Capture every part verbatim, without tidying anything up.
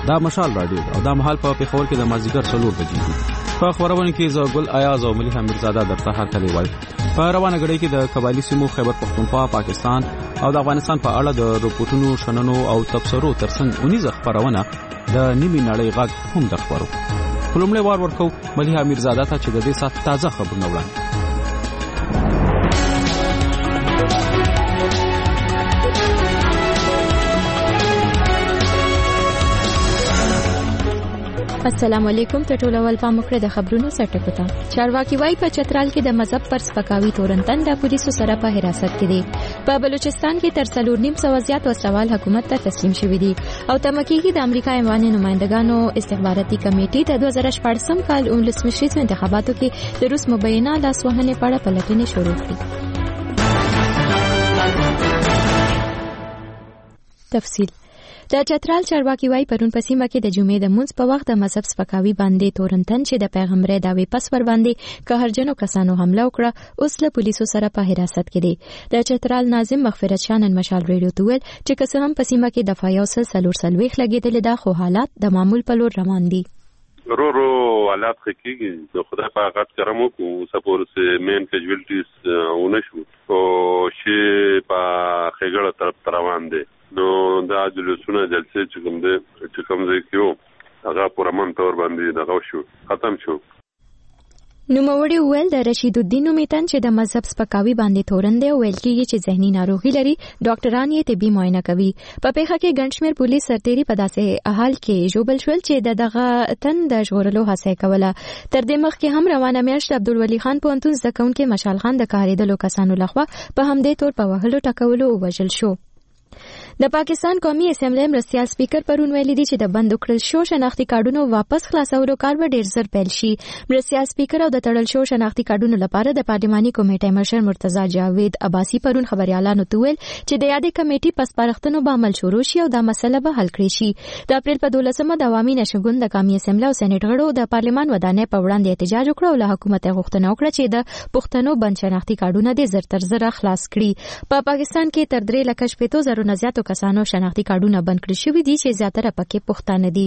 دا مشال رادیو او دا مهال په پیښور کې د مازیګر څلور بجې دي. په خبرونه کې زه ګل ایاز او ملي امیرزاده درته هرکلی وای. په روانه غړي کې د قبایلی سیمو خیبر پختونخوا، پاکستان او د افغانستان په اړه د رپورټونو، شننو او تبصرو ترڅنګ اونیزه خبرونه د نیمه نړۍ غږ هم د خبرو. کومله وار ورکو ملي امیرزاده ته چې د دې سات تازه خبرونه وړاندې. السلام علیکم. ټټول اول پام وکړه د خبرونو سرټکو ته. چارواکي وای په چترال کې د مذهب پر سپکاوي تورنتن د پولیسو سره په حراست کې دي. په بلوچستان کې تر څلور نیم سو زیات وسوال حکومت ته تسلیم شوی دي او تمکی کې د امریکا ایواني نمائندګانو استخباراتي کمیټې د دوه زره شپږم کال ولسمشریزو انتخاباتو کې د روس مبینه لاسوهنې په اړه پلټنې شروع کړې. تفصیل د چترال چارواکي وای پرون په سیمه کې د جمعې د مونځ په وخت د مذهب سپکاوي باندې تورنتن چې د پیغمبر داوی پس ور باندې قهرجنو کسانو حمله وکړه اوس له پولیسو سره په حراست کې دي. د چترال ناظم مغفرت شانن مشال ریډیو ته ویل چې کسه هم په سیمه کې د فایو سل سلور سلويخ لګیدل دا خو حالات د معمول په لور روان دي. رو رو حالات خکیږي د خدای په غږ کرم وکړو سپور سه مین کیجوالټیز ونشو او شی په خېګړه طرف روان دي. نو دا جلوسونه جلسه چې کوم دي چې کوم ځای کېو هغه پرمن تور باندې دغه شو ختم شو. نو موري ویل د رشید الدین میتن چې د مذهب سپکاوي باندې تورن دی ویل کېږي چې ذهني ناروغي لري، ډاکټران یې طبي معاینه کوي. په پیښه کې ګڼشمیر پولیس سرتيري په داسې حال کې جوبل شول چې د دغه تن د ژغورلو هڅه کوله. تر دې مخکې هم روانه میاشت عبدالولي خان پوهنتون زده کوونکي مشال خان د کاریدلو کسانو لخوا په همدې تور په وهلو ټکولو وژل شو. د پاکستان قومي اسمبلی مرستیال سپیکر پرون ویلي دي چې د بند کړل شو شناختی کارډونو واپس خلاصولو کار به ډیر زر پیل شي. مرستیال سپیکر او د تړل شو شناختی کارډونو لپاره د پارلماني کمیټې مشر مرتضی جاوید عباسی پرون خبريالانو ته ویل چې د یادې کمیټې پس پرختنو به عمل شروع شي او دا مسله به حل کړي شي. د اپریل په دولسمه د عوامي نشګوند د قومي اسمبلی او سېنات غړو د پارلمان ودانۍ په وړاندې احتجاج وکړ او له حکومت غوښتنه وکړه چې د پښتنو بند شناختی کارډونه د زر تر زر خلاص کړي. په پاکستان کې تر درې لک شپږ زره نه زیاتو کسانو شناختی کارډونه بند کړی شوی دي چې زیاتره پکې پښتانه دي.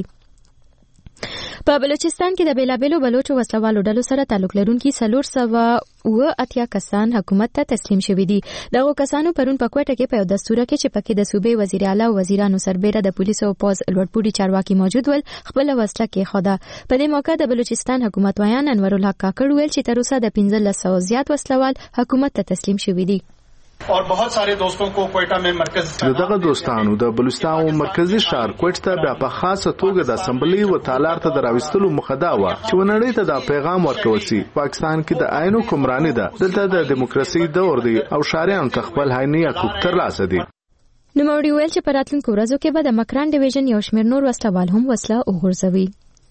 په بلوچستان کې د بیلابیلو بلوچو وسلوالو ډلو سره تعلق لرونکي څلور سوه اوه اتیا کسان حکومت ته تسلیم شوي دي. دغو کسانو پرون په کوټه کې په یو دستور کې چې پکې د صوبې وزیر اعلی او وزیرانو سربېره د پولیسو او پوز لوړپوړي چارواکي موجود ول خپل وسله کې خوده. په دې موقع د بلوچستان حکومت ویان انور الحق کاکړ ویل چې تر اوسه د پنځلس سوه زیات وسلوال حکومت ته تسلیم شوي دي. اور بہت سارے دوستوں کو کوئٹہ میں مرکز دغه دوستانو د بلوچستان مرکزی ښار کوټ ته بیا په خاصه توګه د اسمبلی و تالار ته دراوستلو مخدا و چې ونړۍ ته د پیغام ورکول شي. پاکستان کې د عین حکمرانی ده، دلته د دیموکراسي دور دی او شاریان خپل حقوقي حقوق ترلاسه دي. نو موري ویل چې په راتلونکو ورځو کې به د مکران ډیویژن یو شمېر نور وسلوال هم وسله وغورځوي.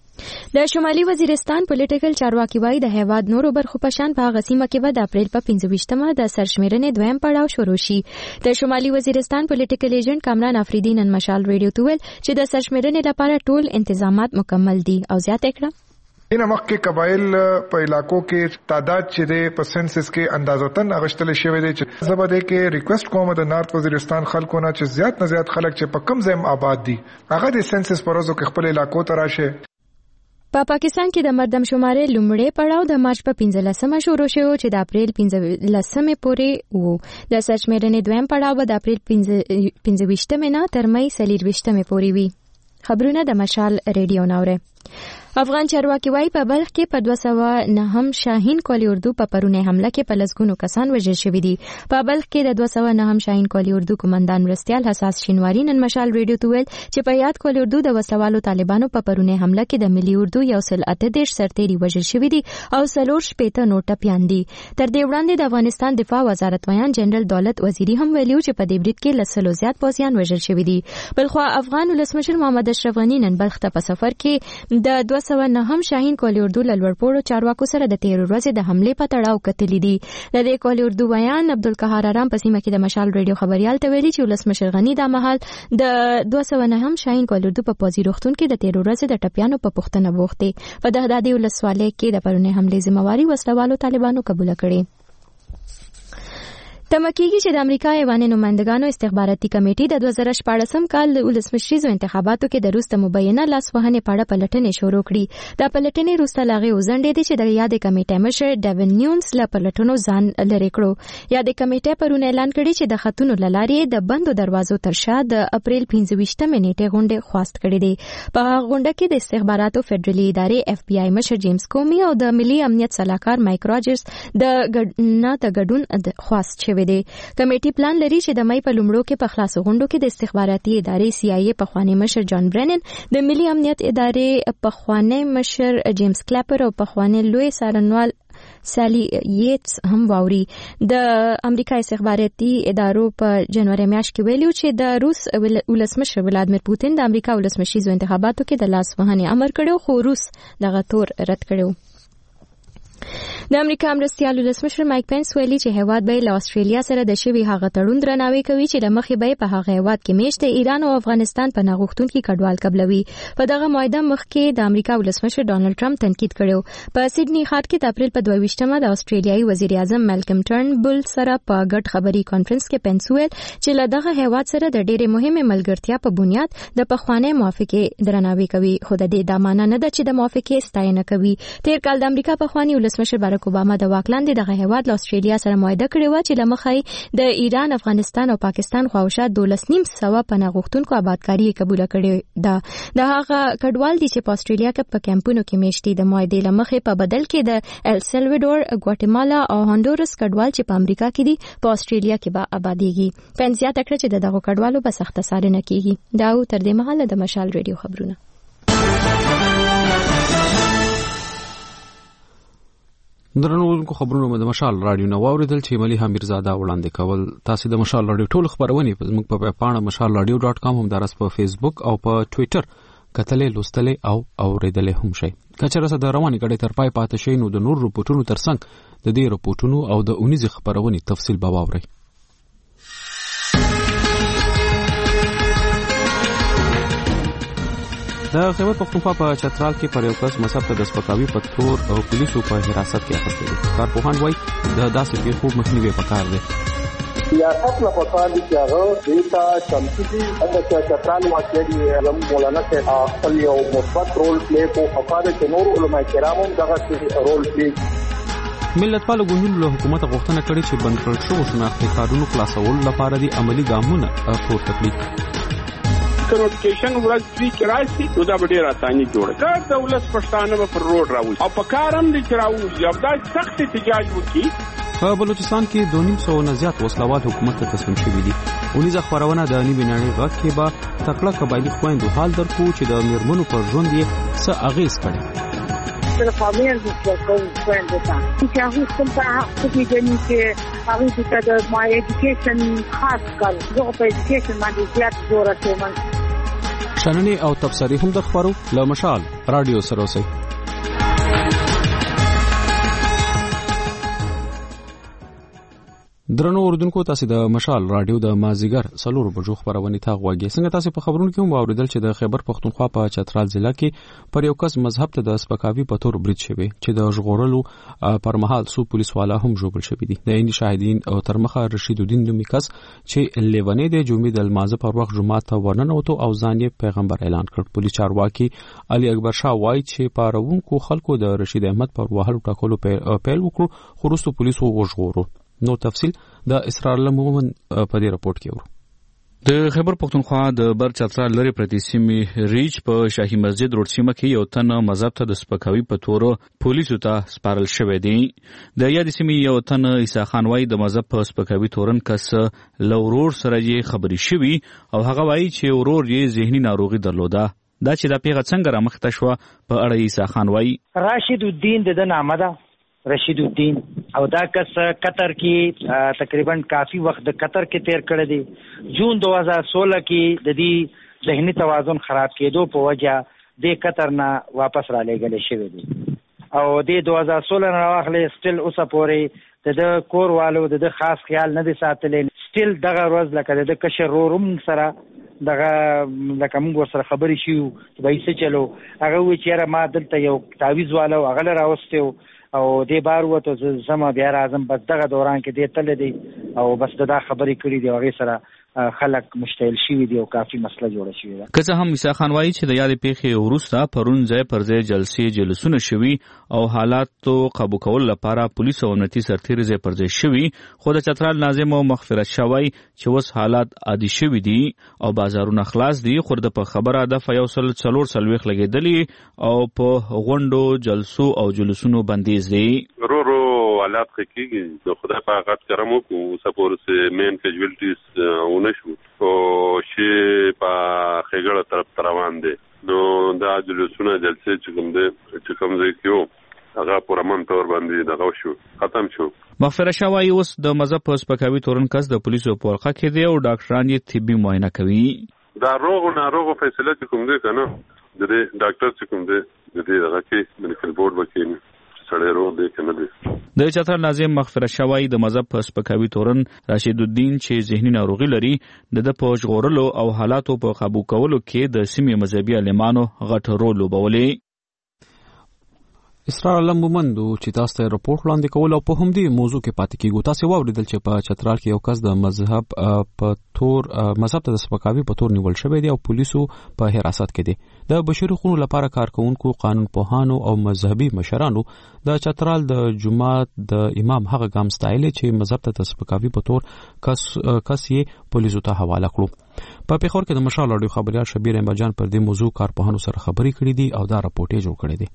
د شمالي وزیرستان پولیټیکل چارواکي وایي د هیواد نورو برخو په شان په هغه سیمه کې به د اپریل په پنځه ویشتمه د سرشمېرنې دویم پړاو شروع شي. د شمالي وزیرستان پولیټیکل ایجنټ کامران افریدي نن مشال ریډیو ته ویل چې د سرشمېرنې لپاره ټول انتظامات مکمل دي او زیاته کړه این وخت کې قبایل په علاقو کې تعداد چې د پرسنټس کې اندازتن اغشتل شوی دی چې زبده کې ریکوست کوم د نارت وزیرستان خلکو نه چې زیات نه زیات خلک چې په کم ځای آباد دي هغه د سنسس پروژو کې خپل علاقو ته راشه. په پا پاکستان کې د مردم شمارې لومړی پړاو د مارچ په پنځلسمه شروع شو چې د اپریل پنځلسمې پورې وو. د سرشمېرنې دویم پړاو به د اپریل پنځه ویشتمې نه تر مې څلور ویشتمې پورې وي. خبرونه د مشال ریډیو ناوره. افغان چارواکي وایي په بلخ کې په دوه سوه نهم شاهین کولی اردو په پرونی حمله کې په لسګونو کسان وژل شوي دي. په بلخ کې د دوه سوه نهم شاهین کولی اردو قومندان مرستیال حساس شینواری نن مشال ریډیو ته ویل چې په یاد کولی اردو د وسلوالو طالبانو په پرونی حمله کې د ملي اردو یو سل اته دېرش سرتیري وژل شوي دي او څلور شپېته نور ټپیان دي. تر دې وړاندې د افغانستان دفاع وزارت ویان جنرال دولت وزیری هم ویلي چې په دې برید کې له سلو زیات پوځیان وژل شوي دي. بلخوا افغان ولسمشر محمد اشرف غني نن بلخ ته په سفر کې د دوه سوه نهم شاهین کولی اردو لوړپوړو چارواکو سره د تیر ورځې د حملې په تړاو کتلې دي. د دې کولی اردو ویان عبدالقهار آرام په سیمه کې د مشال ریډیو خبريال ته ویلي چې ولسمشر غني دا مهال د دوه سوه نهم شاهین کولی اردو په پوځي روغتون کې د تیر ورځې د ټپیانو په پوښتنه بوخت دي. په دهدادي ولسوالۍ کې د پرونی حملې ذمہواری وسلوالو طالبانو قبول کړې. تمکیږي چې د امریکا ایواني نمائندګانو استخباراتي کمیټې د دوه زره شپاړسم کال د ولسمشریزو انتخاباتو کې د روسته مبینه لاسوهنې په اړه پلټنې شروع کړې. دا پلټنې روسته لاغې وزنډې دي چې د یادې کمیټې مشر ډیوین نیونز له پلټنو ځان لرې کړو. یادې کمیټې پرون اعلان کړی چې د خطونو له لارې د بندو دروازو تر شا د اپریل پنځه ویشتمې نیټې غونډې خواست کړې دي. په هغه غونډه کې د استخباراتو فدرالي ادارې اف بی آی مشر جیمز کومي او د ملي امنیت سلاکار مایک راجرز د ګډنا د ګډون خواست شوی دی. کمیټې پلان لري چې د مې په لومړو کې په خلاصو غونډو کې د استخباراتي ادارې سی آی ای پخوانی مشر جان برنن، د ملي امنیت ادارې پخوانی مشر جیمز کلاپر او پخوانی لوی څارنوال سالی یټس هم واوري. د امریکا استخباراتي ادارو په جنوري میاشت کې ویلو چې د روس ولسمشر ولادمیر پوتین د امریکا ولسمشریزو انتخاباتو کې د لاس وهنې امر کړو، خو روس دغه تور رد کړو. د امریکا مرستیال ولسمشر مایک پنس ویلي چې هیواد به له استرالیا سره د شوي هغه تړون درناوی کوي چې د مخې به په هغه هیواد کې میشت ایران او افغانستان په ناغښتونکي کډوال قبلوي. په دغه معاهده مخکې د امریکا ولسمشر ډانلډ ټرمپ تنقید کړو. په سیدنی ښار کې د اپریل په دوه ویشتمه د استرالیایي وزیر اعظم مالکم ټرنبل سره په ګډ خبري کانفرنس کې پنس ویل چې له دغه هیواد سره د ډېرې مهمه ملګرتیا په بنیاد د پخوانی موافقې درناوی کوي، خو د دې د معنی نه ده چې د موافقې ستاینه کوي. تیر کال د امریکا پخوانی ولسمشر باراک اوباما د واکلاندې دغه هیواد له استرالیا سره معاهده کړې و چې لمخې د ایران، افغانستان او پاکستان خواوشا دولس نیم سوه پناه غوښتونکو آبادکاري قبول کړې ده. د هغه کډوال دي چې په استرالیا کې په کیمپونو کې میشتي د معاهدې لمخې په بدل کې د ال سلوادور، ګواتیمالا او هونډورس کډوال چې په امریکا کې دي په استرالیا کې به آبادیږي. پنس زیاته کړه چې دغه کډوالو به سخت څارنه کیږي. دا تر دې مهاله د مشال ریډیو خبرونه. درنو خبرونه مې د مشال رادیو نو اوریدل چې ملي حمیرزاده وړاندې کول. تاسو د مشال رادیو ټول خبرونه موږ په پاڼه مشال رادیو ډاټ کام هم درس په فیسبوک او په ټوئیټر کتلې لوستلې او اوریدلې هم شي. کچره سره د رواني غړي تر پای پاتې شي نو د نور رپورټونو ترڅنګ د دې رپورټونو او د اونیز خبرونه تفصیل به واوري. د خیبر پختونخوا په چترال کې پر یو کس مصب ته د سپکاوي په تور او پولیسو په حراست کې اخیستل دي. کارپوهان وایي د داسې پیښو مخنیوي پکار دی. سیاست له پکار دي چې هغه دیتا چمتي د چترال واقعي علم مولانا ته خپل یو مثبت رول پلی کو فقره چې نور علماء کرامو دغه رول پلی. ملت پالو ګوندونو له حکومت غوښتنه کړې چې بند کړل شو شناختي کارونو خلاصول لپاره دي عملی ګامونه پورته کړي. نوټیفیکیشن ورځ فری کراسي نو دا به ډیر اساني جوړه کړه. دولت پښتانه پر روډ راوځي او په کارم دي چې راوځي او دا سخت احتجاج وکړي. په بلوچستان کې دوه نیم سوه نه زیات وسلوال حکومت ته تسلیم شوي دي. اونیزه خبرونه د نیمې نړۍ غږ کې به تکړه قبایلي خویندو حال درکو چې د میرمنو پر ژوند یې څه اغېز کړی. د فامیل د څو خویندو ته چې هغه خپل په حق کې دي چې هغه ته د ما ایجوکیشن خاص کار زه په ایجوکیشن باندې زیات زور کوم. شننې او تبصرې هم د خبرو له مشال رادیو سره اوسئ. درنو اوردونکو، تاسو د مشال رادیو د مازیګر څلور بجو خبرونه تا غوږی. څنګه تاسو په خبرونو کې هم اوریدل چې د خیبر پختونخوا په چترال ضلع کې پر یو کس مذهب ته د سپکاوي په تور برید شوی چې د ژغورلو پر مهال سو پولیس والا هم جوړ شوی دي. د عین شاهدین او ترمخه رشید الدین نومي کس چې لیونی د جمعې د المازه پر وخت جمعه ته ورننوتو او ځان یې پیغمبر اعلان کړ. پولیس چارواکي علي اکبر شاه وایي چې پاروونکو خلکو د رشید احمد پر وهلو ټاکلو پیل وکړو، خو وروسته پولیسو وژغورو. نو تفصیل د اسرار الله مومن په دې رپورت کې ورو. د خیبر پختونخوا د بر چترال لري پرتی سیمې ریچ په شاهي مسجد روډ سیمه کې یو تن مذهب ته د سپکاوي په تور پولیسو ته سپارل شوی دی. د یاد سیمې یو تن عیسی خان وای د مذهب په سپکاوي تورن کس لورور سره یې خبري شوی او هغه وای چې ورور یې ذهني ناروغي درلوده. دا چې دا پیغه څنګه رامخته شو په اړه عیسی خان وای راشد الدین د نامه ده رشید الدین او دا کس قطر کې تقریبا کافی وخت د قطر کې تیر کړی دی. جون دو هزار سولہ کې د دې ذهني توازن خراب کېدو په وجه د قطر نه واپس را لېږل شوی دی او د دو هزار سولہ نه واخلې سټیل اوسه پورې د کور والو د خاص خیال نه دی ساتلې. سټیل دغه ورځ لکه د کشر روم سره دغه لکه موږ سره خبرې شو چې به څه چلو هغه وی چې ما دلته یو تعویذ والو هغه راوستو او دې بار وته زما بیا راځم بس دغه دوران کې دې تل دی او بس دا خبرې کړې دی هغه سره خلک مشتعل شوي دي او کافي مسله جوړه شوې ده. که څه هم عیسی خان وایي چې د یادې پیښې وروسته پرون ځای پر ځای جلسې جلسونه شوي او حالاتو قابو کولو لپاره پولیس او امنیتي سرتېري ځای پر ځای شوي، خو د چترال ناظم او مغفرت شاه وایي چې اوس حالات عادي شوي دي او بازارونه خلاص دي، خو د په خبره د یو سل څلور څلوېښت لګېدلي او په غونډو جلسو او جلوسونو بندیز دی. رو رو حالات ښه کېږي، د خدای په حقیقت کرم وکړو. اوسه پورې مین کیجوالټیز ونه شو او شی په خېګړه طرف ته روان دی. نو دا جلوسونه جلسې چې کوم دی چې کوم ځای کې وو هغه پر امن تور باندې دغه شو ختم شو. مغفرت شاه وایي اوس د مذهب په سپکاوي تورن کس د پولیسو په ورقه کې دی او ډاکټران یې طبي معاینه کوي. دا روغ ناروغ فیصله چې کوم دی که نه د دې ډاکټر چې کوم دی د دې دغه کې میډیکل بورډ به کېني سړی روغ دی که نه دی. د چترال ناظم مغفرت شاه وایي د مذهب په سپکاوي تورن رشید الدین چې ذهني ناروغي لري د د په ژغورلو او حالاتو په قابو کولو کې د سیمې مذهبي عالمانو غټ رول لوبولی. اسرار علم مومندو چې تاسو ته راپورټ وړاندې کول او په همدې موضوع کې پاتې کیږو. تاسو واوریدل چې په چترال کې یو کس د مذهب په تور مذهب ته د سپکاوي په تور نیول شوی دی او پولیسو په حراست کې دي. د بشري حقوقو لپاره کارکونکو، قانون پوهانو او مذهبي مشرانو د چترال د جماعت د امام هغه ګام ستایل چې مذهب ته د سپکاوي په تور کس کس یې پولیسو ته حواله کړو. په پیښور کې د مشال اډیو خبريال شبیر احمد جان پر دې موضوع کارپوهانو سره خبرې کړې دي او دا راپورټ یې جوړ کړی دی.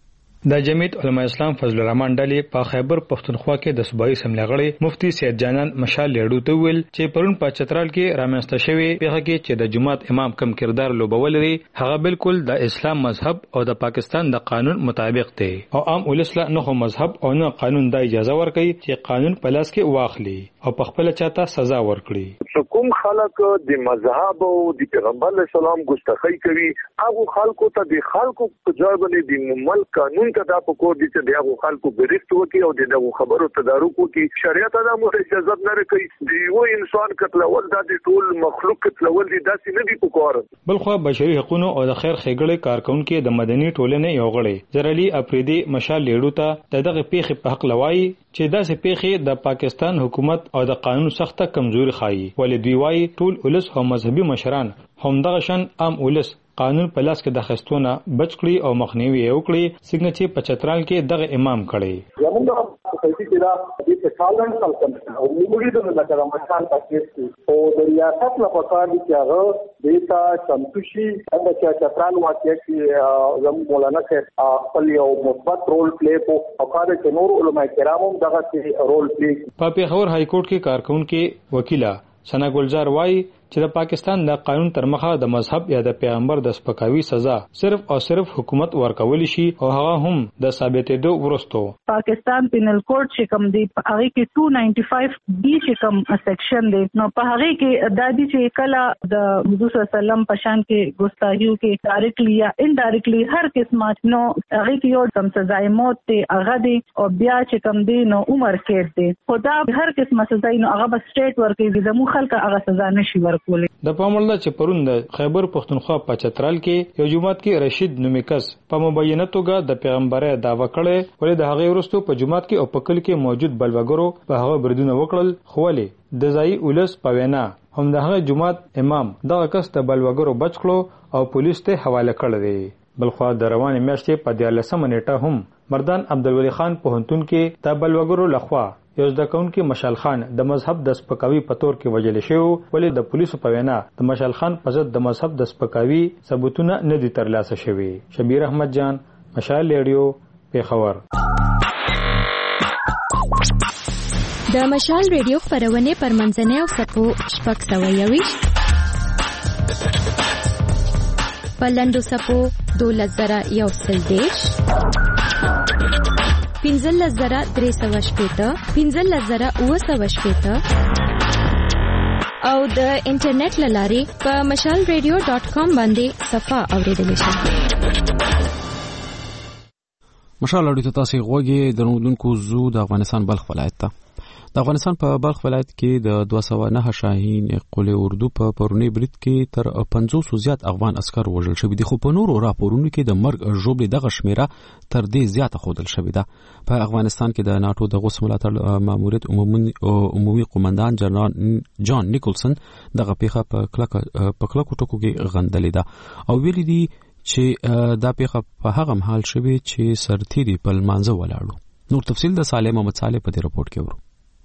د جمعیت علماء اسلام فضل الرحمن ډلې په خیبر پښتونخوا کې د صوبایي اسمبلی غړي مفتی سید جانان مشال لیډو ته ویل چې پرون په چترال کې رامنځته شوی پیښه کې چې د جماعت امام کم کردار لوبول لري هغه بالکل د اسلام مذهب او د پاکستان د قانون مطابق دی او عام ولسله نه خو مذهب او نه قانون د اجازه ورکړي چې قانون په لاس کې واخلي او په خپل چاته سزا ورکړي. کوم خلک د مذهب او د پیغمبر اسلام ګستاخی کوي هغه خلکو ته د خلکو په ځای باندې د ملک قانون ته دا پکور دي چې دغه خلکو برښت وکي او دغه خبرو تدارک وکي. شریعت دا مو اجازه نه کوي دی یو انسان قتلول د ټول مخلوق قتلول دي داسې نه دي پکور. بلخو بشري حقوقو او د خیر خېګړې کارکونکو د مدني ټولنې یو غړي زرالي افریدي مشال لیډو ته دغه پیښې په حق لوي چې داسې پیښې د پاکستان حکومت او د قانون سخته کمزوري ښایي ولې دوی وايي ټول ولس او مذهبي مشران همدغه شان عام ولس قانون په لاس کې د خستونه بچ کړي او مخنیوي وکړي څنګه چې په چترال کې دغه امام کړي. زموږ په سیاسي کې دا د ټالنټ سلطنت او موږ د لکه مشال پاکستان او د ریاست لپاره پکار دي چې هغه دیتا چمتوشي د چترال واقعي کې زموږ مولانا صاحب خپل یو مثبت رول پلی کو او کار کې نور علماء کرامو دغه رول پلی. په پیښور های کورټ کې کارکونکو وکیله ثنا ګلزار وایي چې د پاکستان د قانون تر مخه د مذهب یا د پیغمبر د سپکاوي سزا صرف او صرف حکومت ورکول شي او هغه هم د ثابتېدو وروسته. پاکستان پینل کوډ چې کوم دی هغه کې دو سو پنځه بي چې کوم سیکشن دی نو په هغه کې د دې چې کله د حضور صلی الله علیه وسلم په شان کې ګستاخیو کې ډایرکټلی یا انډایرکټلی هر قسمه نو هغه کې یو کم سزا موت دی هغه دی او بیا چې کوم دی نو عمر کې دی خدا هر قسمه سزا نو هغه بس سټیټ ورکې د مو خلک هغه سزا نشي ورکول. د پامړل چې پرون د خیبر پښتونخوا په چترال کې یو جماعت کې رشید نومیکس په مبینه توګه د پیغمبري دعوا کړې ولې د هغه ورستو په جماعت کې او په کل کې موجود بلوګرو په هغه بردونه وکړل خو ولې د ځای ولس په وینا هم د هغه جماعت امام دغه کس د بلوګرو بچ کړو او پولیس ته حواله کړل دی. بلخو د روانې میاشتې په دیارلسمه نیټه هم مردان عبدالولی خان پوهنتون کې د بلوګرو لخوا یو ځکه کونکي مشال خان د مذهب د سپکاوي په تور کې وجل شو ولې د پولیسو په وینا د مشال خان په ضد د مذهب د سپکاوي ثبوتونه نه دي ترلاسه شوي. شبیر احمد جان مشال ریډیو پیښور. د مشال ریډیو خبرونه پر منځنۍ او سپو شپږ سوه یویشت پلندو سپو دولس زره یو سل دیش پنځلس زره درې سوه شپېته پنځلس زره اووه سوه شپېته او د انټرنیټ له لارې په مشال ریډیو ډاټ کام باندې صفحه اوریدلی شئ. مشال اړیو ته تاسو غوږی درنودونکو زو د افغانستان بلخ ولایت ته د افغانستان په بلخ ولایت کې د دوه سوه نهه شاهین قلعه اردو په پرونی برید کې تر پنځوس زیات افغان عسكر وژل شوي دي، خو په نورو راپورونو کې د مرګ ژوبلې دغه شمیره تر دې زیاته ښودل شوې ده. په افغانستان کې د ناټو د غوث ملاتړ ماموریت عمومي قومندان جنرال جان نیکولسن دغه پیښه په کلکه په کلکو ټکو کې غندلې ده او ویلي دي چې دا پیښه په هغه مهال شوې چې سرتیري په لمانځه ولاړو. نور تفصیل د صالح محمد صالح په دې رپورټ کې ورو.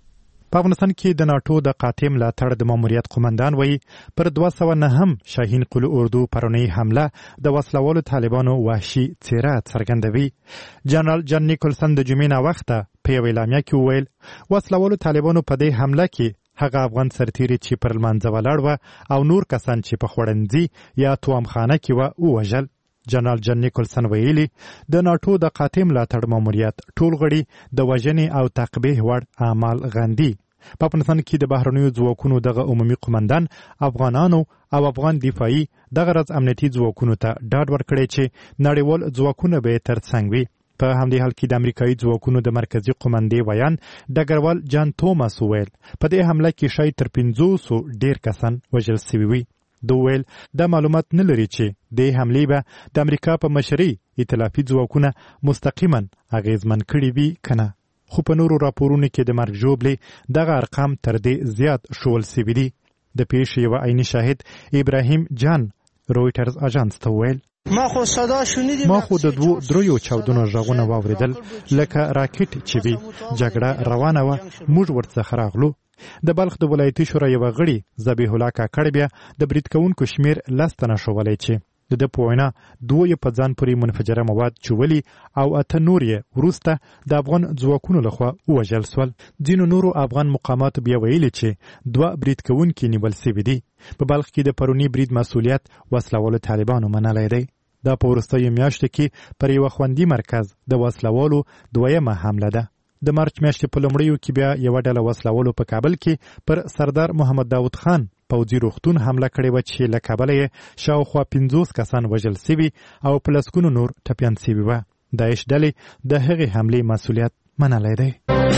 په افغانستان کې د ناټو د قاطع ملاتړ د ماموریت قومندان وایي پر دوه سوه نهم شاهین قلعه اردو پرونی حمله د وسلوالو طالبانو وحشي څیره څرګندوي. جنرال جان نیکولسن د جمعې ناوخته په یوه اعلامیه کې وویل وسلوالو طالبانو په دې حمله کې هغه افغان سرتیري چې پر لمانځه ولاړ وه او نور کسان چې په خوړنځي یا توامخانه کې وه ووژل. جنرال جان نیکولسن ویلي د ناټو د قاطع ملاتړ ماموریت ټول غړي د وژنې او تعقیبې وړ اعمال غندي. په افغانستان کې د بهرنیو ځواکونو دغه عمومي قومندان افغانانو او افغان دفاعي دغه راز امنیتي ځواکونو ته ډاډ ورکړی چې نړیوال ځواکونه به تر څنګ وي. په همدې حال کې د امریکایي ځواکونو د مرکزی قومندې ویان ډګروال جان توماس ویل په دې حمله کې شاید تر پنځوسو ډیر کسان وژل شوي وي. دوی ویل دا معلومات نه لري چې د حملې به د امریکا په مشرۍ ائتلافي ځواکونه مستقیما اغیزمن کړي وي کنه، خو په نورو راپورونو کې د مرګ ژوبلې دغه ارقام تر دې زیات شول شوي دي. د پیښې یوه عیني شاهد ابراهیم جان رویټرز اژانس ته ویل ما خو صدا شنیدی ما خو د دوو دریو چاودنو غږونه واوریدل لکه راکټ چې وي. جګړه روانه وه، موږ ورڅخه راغلو. د بلخ د ولایتي شورا یوه غړي ذبیح الله کاکړ بیا د برید کوونکو شمیر لس تنه ښوولی چې د ده په وینا دوه یې په ځان پورې منفجره مواد چولي او اته نور یې وروسته د افغان ځواکونو لخوا ووژل سول. ځینو نورو افغان مقاماتو بیا ویلي چې دوه برید کوونکي نیول سوي دي. په بلخ کې د پروني برید مسؤلیت وسلوالو طالبانو منلی دی. دا په وروستیو میاشتو کې پر یوه خوندي مرکز د وسلوالو دویمه حمله ده. د مارچ میاشتې په لومړیو کې بیا یوه ډله وسلوالو په کابل کې پر سردار محمد داود خان پوځي روغتون حمله کړې وه چې له کابله یې شاوخوا پنځوس کسان وژل سوي او په لسګونو نور ټپیان سوي وه. داعش ډلې د هغې حملې مسؤلیت منلی دی.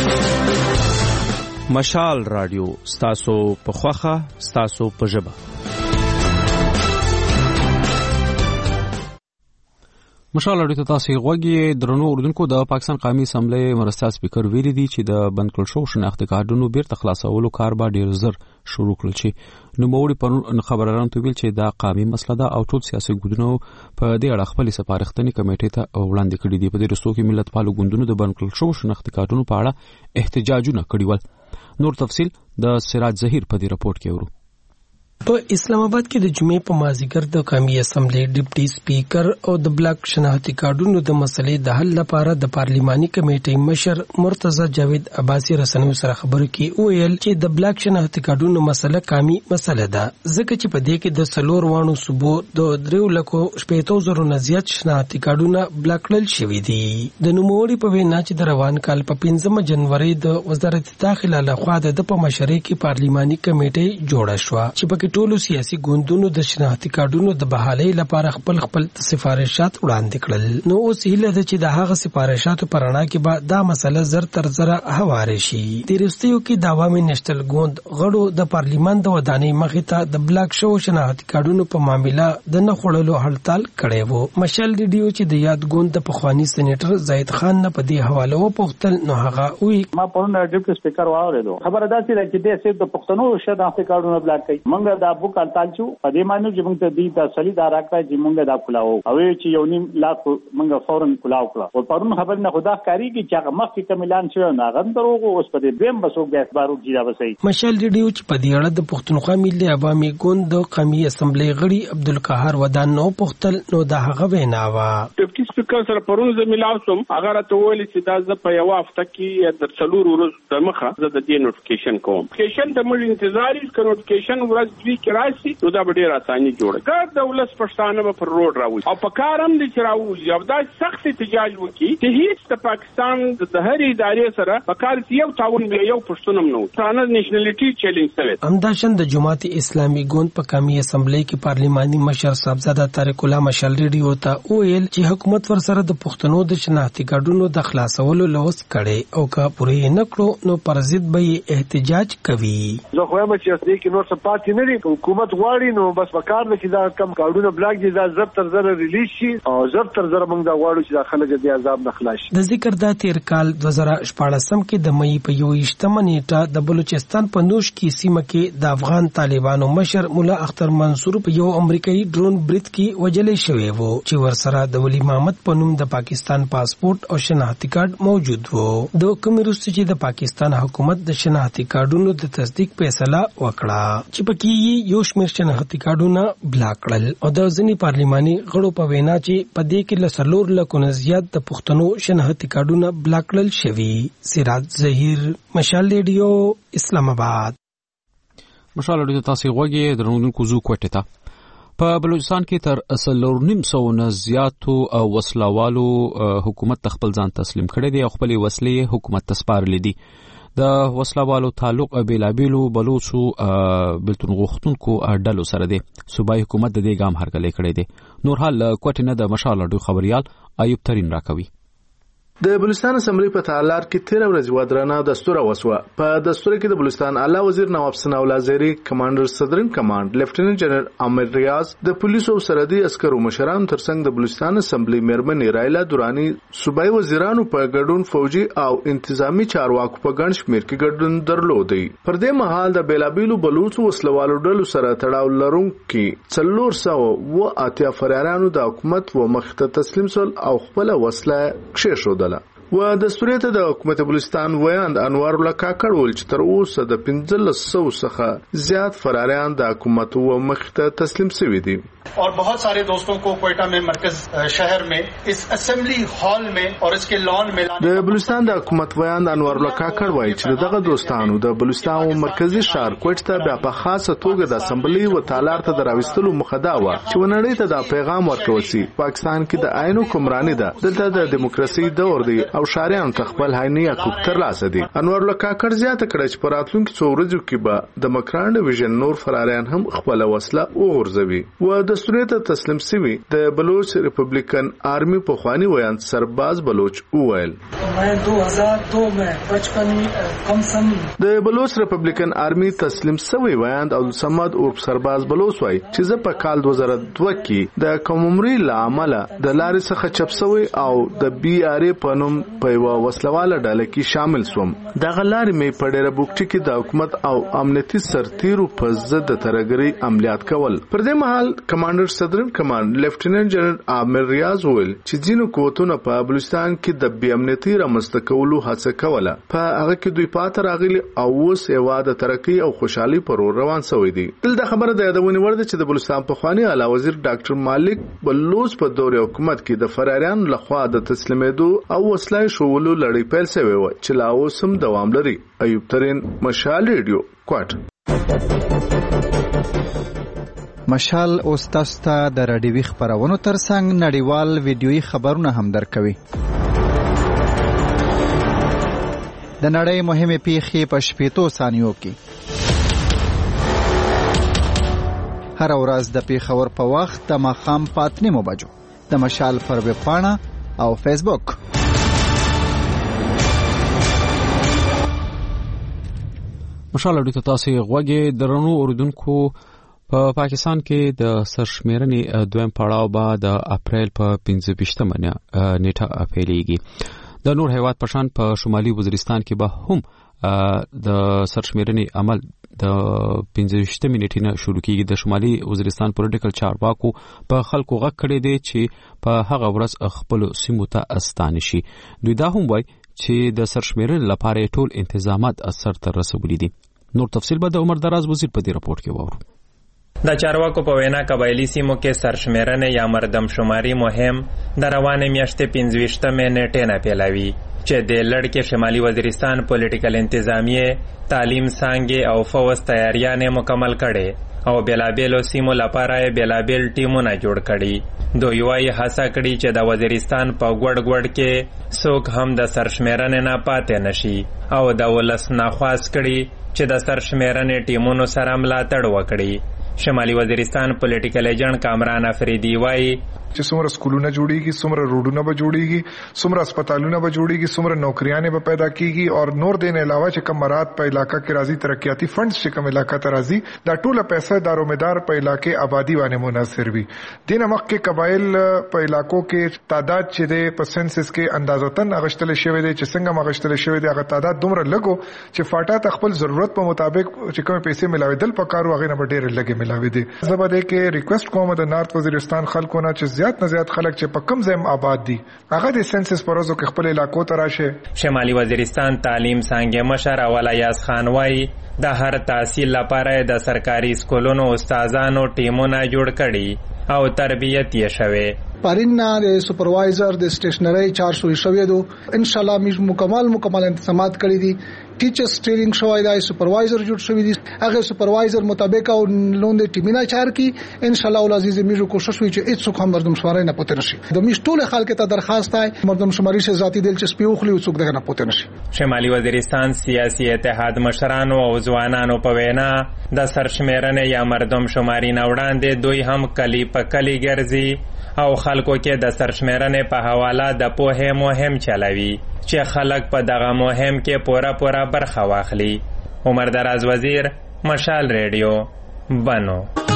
مشال رادیو ستاسو په خوښه ستاسو په ژبه. مشال اړیته تاسو غوږی درنو اردوونکو د پاکستان قومي اسمبلی مرستیال سپیکر ویلي دي چې د بند کړل شو شناخت کارډونو بیرته خلاصولو کار به ډیر زر شروع کړل شي. نوموړي په خبرانو ته ویل چې دا قومي مسله ده او ټول سیاسي ګوندونو په دې اړه خپل سپارښتنې کمیټې ته وړاندې کړې دي. په دې رسو کې ملت پالو ګوندونو د بند کړل شو شناخت کارډونو په اړه احتجاجونه کړي ول. نور تفصیل د سراج ظهیر په دې رپورت کې ورو. په اسلام آباد کې د جمعې په مازیګر د قومي اسمبلی ډیپټي سپیکر او د بلاک شناختی کارډونو د مسلې د حل لپاره د پارلیماني کمیټې مشر مرتضی جاوید عباسی رسنیو سره خبرو کې ویل چې د بلاک شناختی کارډونو مسله قومي مسله ده، ځکه چې په دې کې د څلور وانو صوبو د دریو لکو شپېتو زرو نه زیات شناختی کارډونه بلاک کړل شوي دي. د نوموړي په وینا چې د روان کال په پنځمه جنوري د وزارت داخله لخوا د په مشرۍ کې پارلیماني کمیټې جوړه شوه چې په ټولو سیاسي ګوندونو د شناختی کارډونو د بحالۍ لپاره خپل خپل سفارشات وړاندې کړل. نو اوس هیله ده چې د هغه سفارشاتو په رڼا کې به دا مسله زر تر زره هواره شي. د وروستیو کې د عوامي نېشنل ګوند غړو د پارلیمان د ودانۍ مخې ته د بلاک شو شناختی کارډونو په معاملې د نه خوړلو هړتال کړی وو. مشال ریډیو چې د یاد ګوند د پخوانی سېنیټر زاید خان نه په دې حواله وپوښتل نو هغه وی ما پرون ډیپټي سپیکر واوریدو خبره دا چې د دې د پښتنو شناختی کارډونو بلاک کوي. موږ د ابو کالتال چې په دې معنی چې موږ ته دې د اصلي دا راکړه چې موږ دا کلاو او چې یو نیم لاک موږ فورن کلاو کړه. او پرون خبر نه خدا کاری کې چې هغه مخکې کملان شو نه غن دروغ اوس په دې بیم بسو ګیس بارو جیرا وسای. مشال ریډیو چې په دې اړه د پښتونخوا ملي عوامي ګوند د قومي اسمبلی غړي عبدالقهار ودان نو پختل نو دا هغه وینا وا. ډیپټي سپیکر سره پرون زه ملاو شوم، هغه راته ویل چې دا زه په یو هفته کې د څلور ورځې د مخه زه د دې نوټیفیکیشن کوم. نوټیفیکیشن د موږ انتظار یې کړو، نوټیفیکیشن ورځ ورځ کې راشي نو دا به ډېر اساني جوړه کړي د ولس پښتانه به پر روډ راوځي او په کار هم دي چې راوځي او دا سخت احتجاج وکړي چې هیڅ د پاکستان د هر ادارې سره په کار کې یو تعاون دی یو پښتون هم نو پښتانه نېشنلټي چیلنج سره همداشان د جماعت اسلامي ګوند په قومي اسمبلی کې پارلیماني مشر صاحبزاده طارق الله مشال ریډیو ته وویل چې حکومت ورسره د پښتنو د شناختی کارډونو د خلاصولو لوس کړي او که پوره نه کړو نو پر ضد به احتجاج کوي. زه خو هم چې اصلي کې نور څه پاتې نه لري حکومت غواړي نو بس وکړ چې دا کم کارډونه بلاک دي دا زر تر زر ریلیز شي او زر تر زر موږ دا غواړو چې دا خلک د عذاب نه خلاص شي. د ذکر د تیر کال دوه زره شپاړسم کې د مئی په یوویشتمه نیټه د بلوچستان په نوش کې سیمه کې د افغان طالبانو مشر مولا اختر منصور په یو امریکایي ډرون برید کې وجلې شوی وو چې ورسره د ولی محمد په نوم د پاکستان پاسپورت او شناختی کارت موجود وو. د کوم وروسته چې د پاکستان حکومت د شناختی کارتونو د تصدیق فیصله وکړه چې پکې یو شمېر شناختی کارتونه بلاک کړل او د ځینې پارلیماني غړو په وینا چې په دې کې لسلور لکه نه زیات د پښتنو شناختی کارتونه بلاک کړل شوي. سراج ظهیر مشال ریډیو اسلام آباد. مشال ریډیو تاسو غوږی درنونکو زو کوټه ته په بلوچستان کې تر اصلور نیم سو نه زیاتو او وسلوالو حکومت خپل ځان تسلیم کړي دي او خپل وسلې حکومت تسپارلې دي. د وسلوالو تعلق بیلابیلو بلوچو بلتون غوښتونکو ډلو سره دی. صوبایي حکومت د دې ګام هرکلی کړی دی. نور حال کوټه نه د مشال ریډیو خبريال ایوب ترين راکوي. د بلوچستان اسمبلی په تالار کې تیر ورځ ودرانه دستور وسوه. په دستور کې د بلوچستان اعلی وزیر نواب ثناء الله زیری، کمانډر صدرن کمانډ لیفټیننټ جنرال عامر ریاض، د پولیسو او سرحدي عسکرو مشران ترڅنګ د بلوچستان اسمبلی میرمنې رایلا دورانی صوبایي وزیرانو په ګډون فوجي او انتظامی چارواکو په ګڼ شمېر کې ګډون درلودي. پر دې مهال د بیلابیلو بلوچو وسلوالو ډلو سره تړاو لرونکي څلور سوه اوه اتیا فرارانو د حکومت و مخ ته تسلیم شول او خپل وسله کښېښودله. و دستوري ته د حکومت بلوچستان ویاند انوار الله کاکړ ول چې تر اوسه د پنځلس سوه څخه زیات فراریان د حکومت و مخ ته تسلیم شوي دي. और बहुत सारे दोस्तों को कोयटा में मरकज शहर में इस असेंबली हॉल में और इसके लॉन में د بلوچستان د حکومت ویاند انوار الله کاکړ وایي چې دغه دوستانو د بلوچستان مرکزی ښار کوټ ته بیا په خاصه توګه د اسمبلی و تالار ته دراوستلو مخدا و چې ونړۍ ته د پیغام ورکول شي پاکستان کې د عین حکمرانی ده، دلته د دیموکراسي دور دی او شاریان تخپل حقيقي حقوق ترلاسه دي. انوار الله کاکړ زیاته کړه چې په راتلونکي څو ورځو کې به د مکران ډیویژن نور فراریان هم خپل وسله وغورځوي. و د سوريته تسلیم شوی د بلوچ ریپبلیکن آرمی په خوانی ویاند سرباز بلوچ وویل मैं दो हज़ार दो में बचपन कम सम د بلوچ ریپبلیکن آرمی تسلیم شوی ویاند او سمد او سرباز بلوچ وای چې زه په کال دوه زره دوه کې د کوممري لامل د لارې څخه چپ شوی او د بي ار ای په نوم په یو وسلواله ډله کې شامل شوم. د غلارې مې په ډېر بوکټي کې د حکومت او امنیتي سرتیرو په ضد ترګری عملیات کول. پر دې مهال کمانډر صدرن کمانډ لیفټیننټ جنرال عامر ریاض ویل چې ځینو قوتونو په بلوچستان کې د بې امنیتي رامنځته کولو هڅه کوله. په هغه کې دوی پاتې راغلي او اوس یې د ترقۍ او خوشحالي پر روان شوی دی. دلته خبره د یادونې وړ ده چې د بلوچستان پخوانی اعلی وزیر ډاکټر مالک بلوچ په دور حکومت کې د فراریان لخوا د تسلیمېدو او وسلې شوولو لړۍ پیل شوې و چې لا اوس هم دوام لري. ایوب ترين مشال ریډیو کوټ. مشال اوس تاسو ته د راډیوي خبرونو ترڅنګ نړیوال ویډیويي خبرونه هم درکوي. د نړۍ مهمه پیښې په شپږو ثانیو کې هر ورځ د پیښور په وخت د ماښام په اته نیمو بجو د مشال پر ویب پاڼه او فیسبوک. مشال اړیکه تاسو غوږی درنو اوردونکو په پا پاکستان کې د سرشمیرنې دویم پړاو به د اپریل په پنځه ویشتمه نیټه پیلېږي. د نور هیواد پشان په شمالي وزیرستان کې به هم د سرشمیرنې عمل د پنځه ویشتمې نیټې نه شروع کیږي. د شمالي وزیرستان پولیټیکل چارواکو په خلکو غږ کړی دی چې په هغه ورځ خپل سیمو ته استانه شي. دوی دا هم وایي چې د سرشمیرنې لپاره ټول انتظامات اثر تر رسولي دي. نور تفصیل به د عمر دراز وزیر په دې راپورټ کې وورو. د چارواکو په وینا قبایلی سیمو کې سرشمیرنې یا مردم شماري مهم د روانې میاشتې پنځه ویشتمې نیټې نه پیلوي. چې د لړ کې شمالي وزیرستان پولیټیکل انتظامیه تعلیم څانګې او فوز تیاریانې مکمل کړي او بیلابیلو سیمو لپاره بیلابیل ټیمونه جوړ کړي. دوی وايي هڅه کړي چې د وزیرستان په ګوډ ګوډ کې څوک هم د سرشمیرنې نه پاتې نشي او د ولس نه خواست کړي چې د سرشمیرنې ټیمونو سره ملاتړ وکړي. شمالي وزیرستان پولیټیکل ایجنټ کامران افریدي وايي چې څومره سکولونه جوړیږي، څومره روډونه به جوړیږي، څومره هسپتالونه به جوړیږي، څومره نوکریانې به پیدا کیږي او نور دین علاوه چې کوم مراد په علاقہ کې راځي ترقیاتی فنډز چې کوم علاقہ ته راځي دا ټوله پیسې دارومدار په علاقې آبادی باندې منحصر وي. دین مخکې قبایل په علاقو کې تعداد چې د پرسنسس کې اندازتن اغشتل شوی دی چې څنګه مغشتل شوی دی هغه تعداد دومره لګو چې فاټا ته خپل ضرورت په مطابق چې کوم پیسې ملاویدل پکارو هغه نه ډېر لګي ملاوي دي. زبده کې ریکوست کوم د نارت وزیرستان خلکو نه چې زیات نه زیات خلک چې په کم ځای آباد دي هغه د سنسس پروژو کې خپل علاقو ته راشه. شمالي وزیرستان تعلیم څانګې مشر اول ایاز خان وايي د هر تحصیل لپاره د سرکاري سکولونو استادانو ټیمونه جوړ کړي او تربیت یې شوی. پارین نه د سپروایزر د سټیشنری چار سو شوی دو ان شاء الله موږ مکمل مکمل انتظامات کړی دي. ټیچرز ټریننګ شوی دی، سپروایزر جوړ شوی دي، هغه سپروایزر مطابق او لوند ټیمونه چار کی ان شاء الله العزیز موږ کوشش وکړو چې هیڅ څوک هم مردم شماري نه پته نشي. د موږ ټول خلک ته درخواست دی مردم شماري شه ذاتی دلچسپي وخلي او څوک دغه نه پته نشي. شمالي وزیرستان سیاسي اتحاد مشرانو او ځوانانو په وینا د سرشمیرنې یا مردم شماري نه وړاندې دوی هم کلی په کلی ګرځي او خلکو کې د سرشمیرنې په حواله د پوهې مهم چلوي چې خلک په دغه مهم کې پورا پورا برخه واخلي. عمر دراز وزیر، مشال ریډیو، بنو.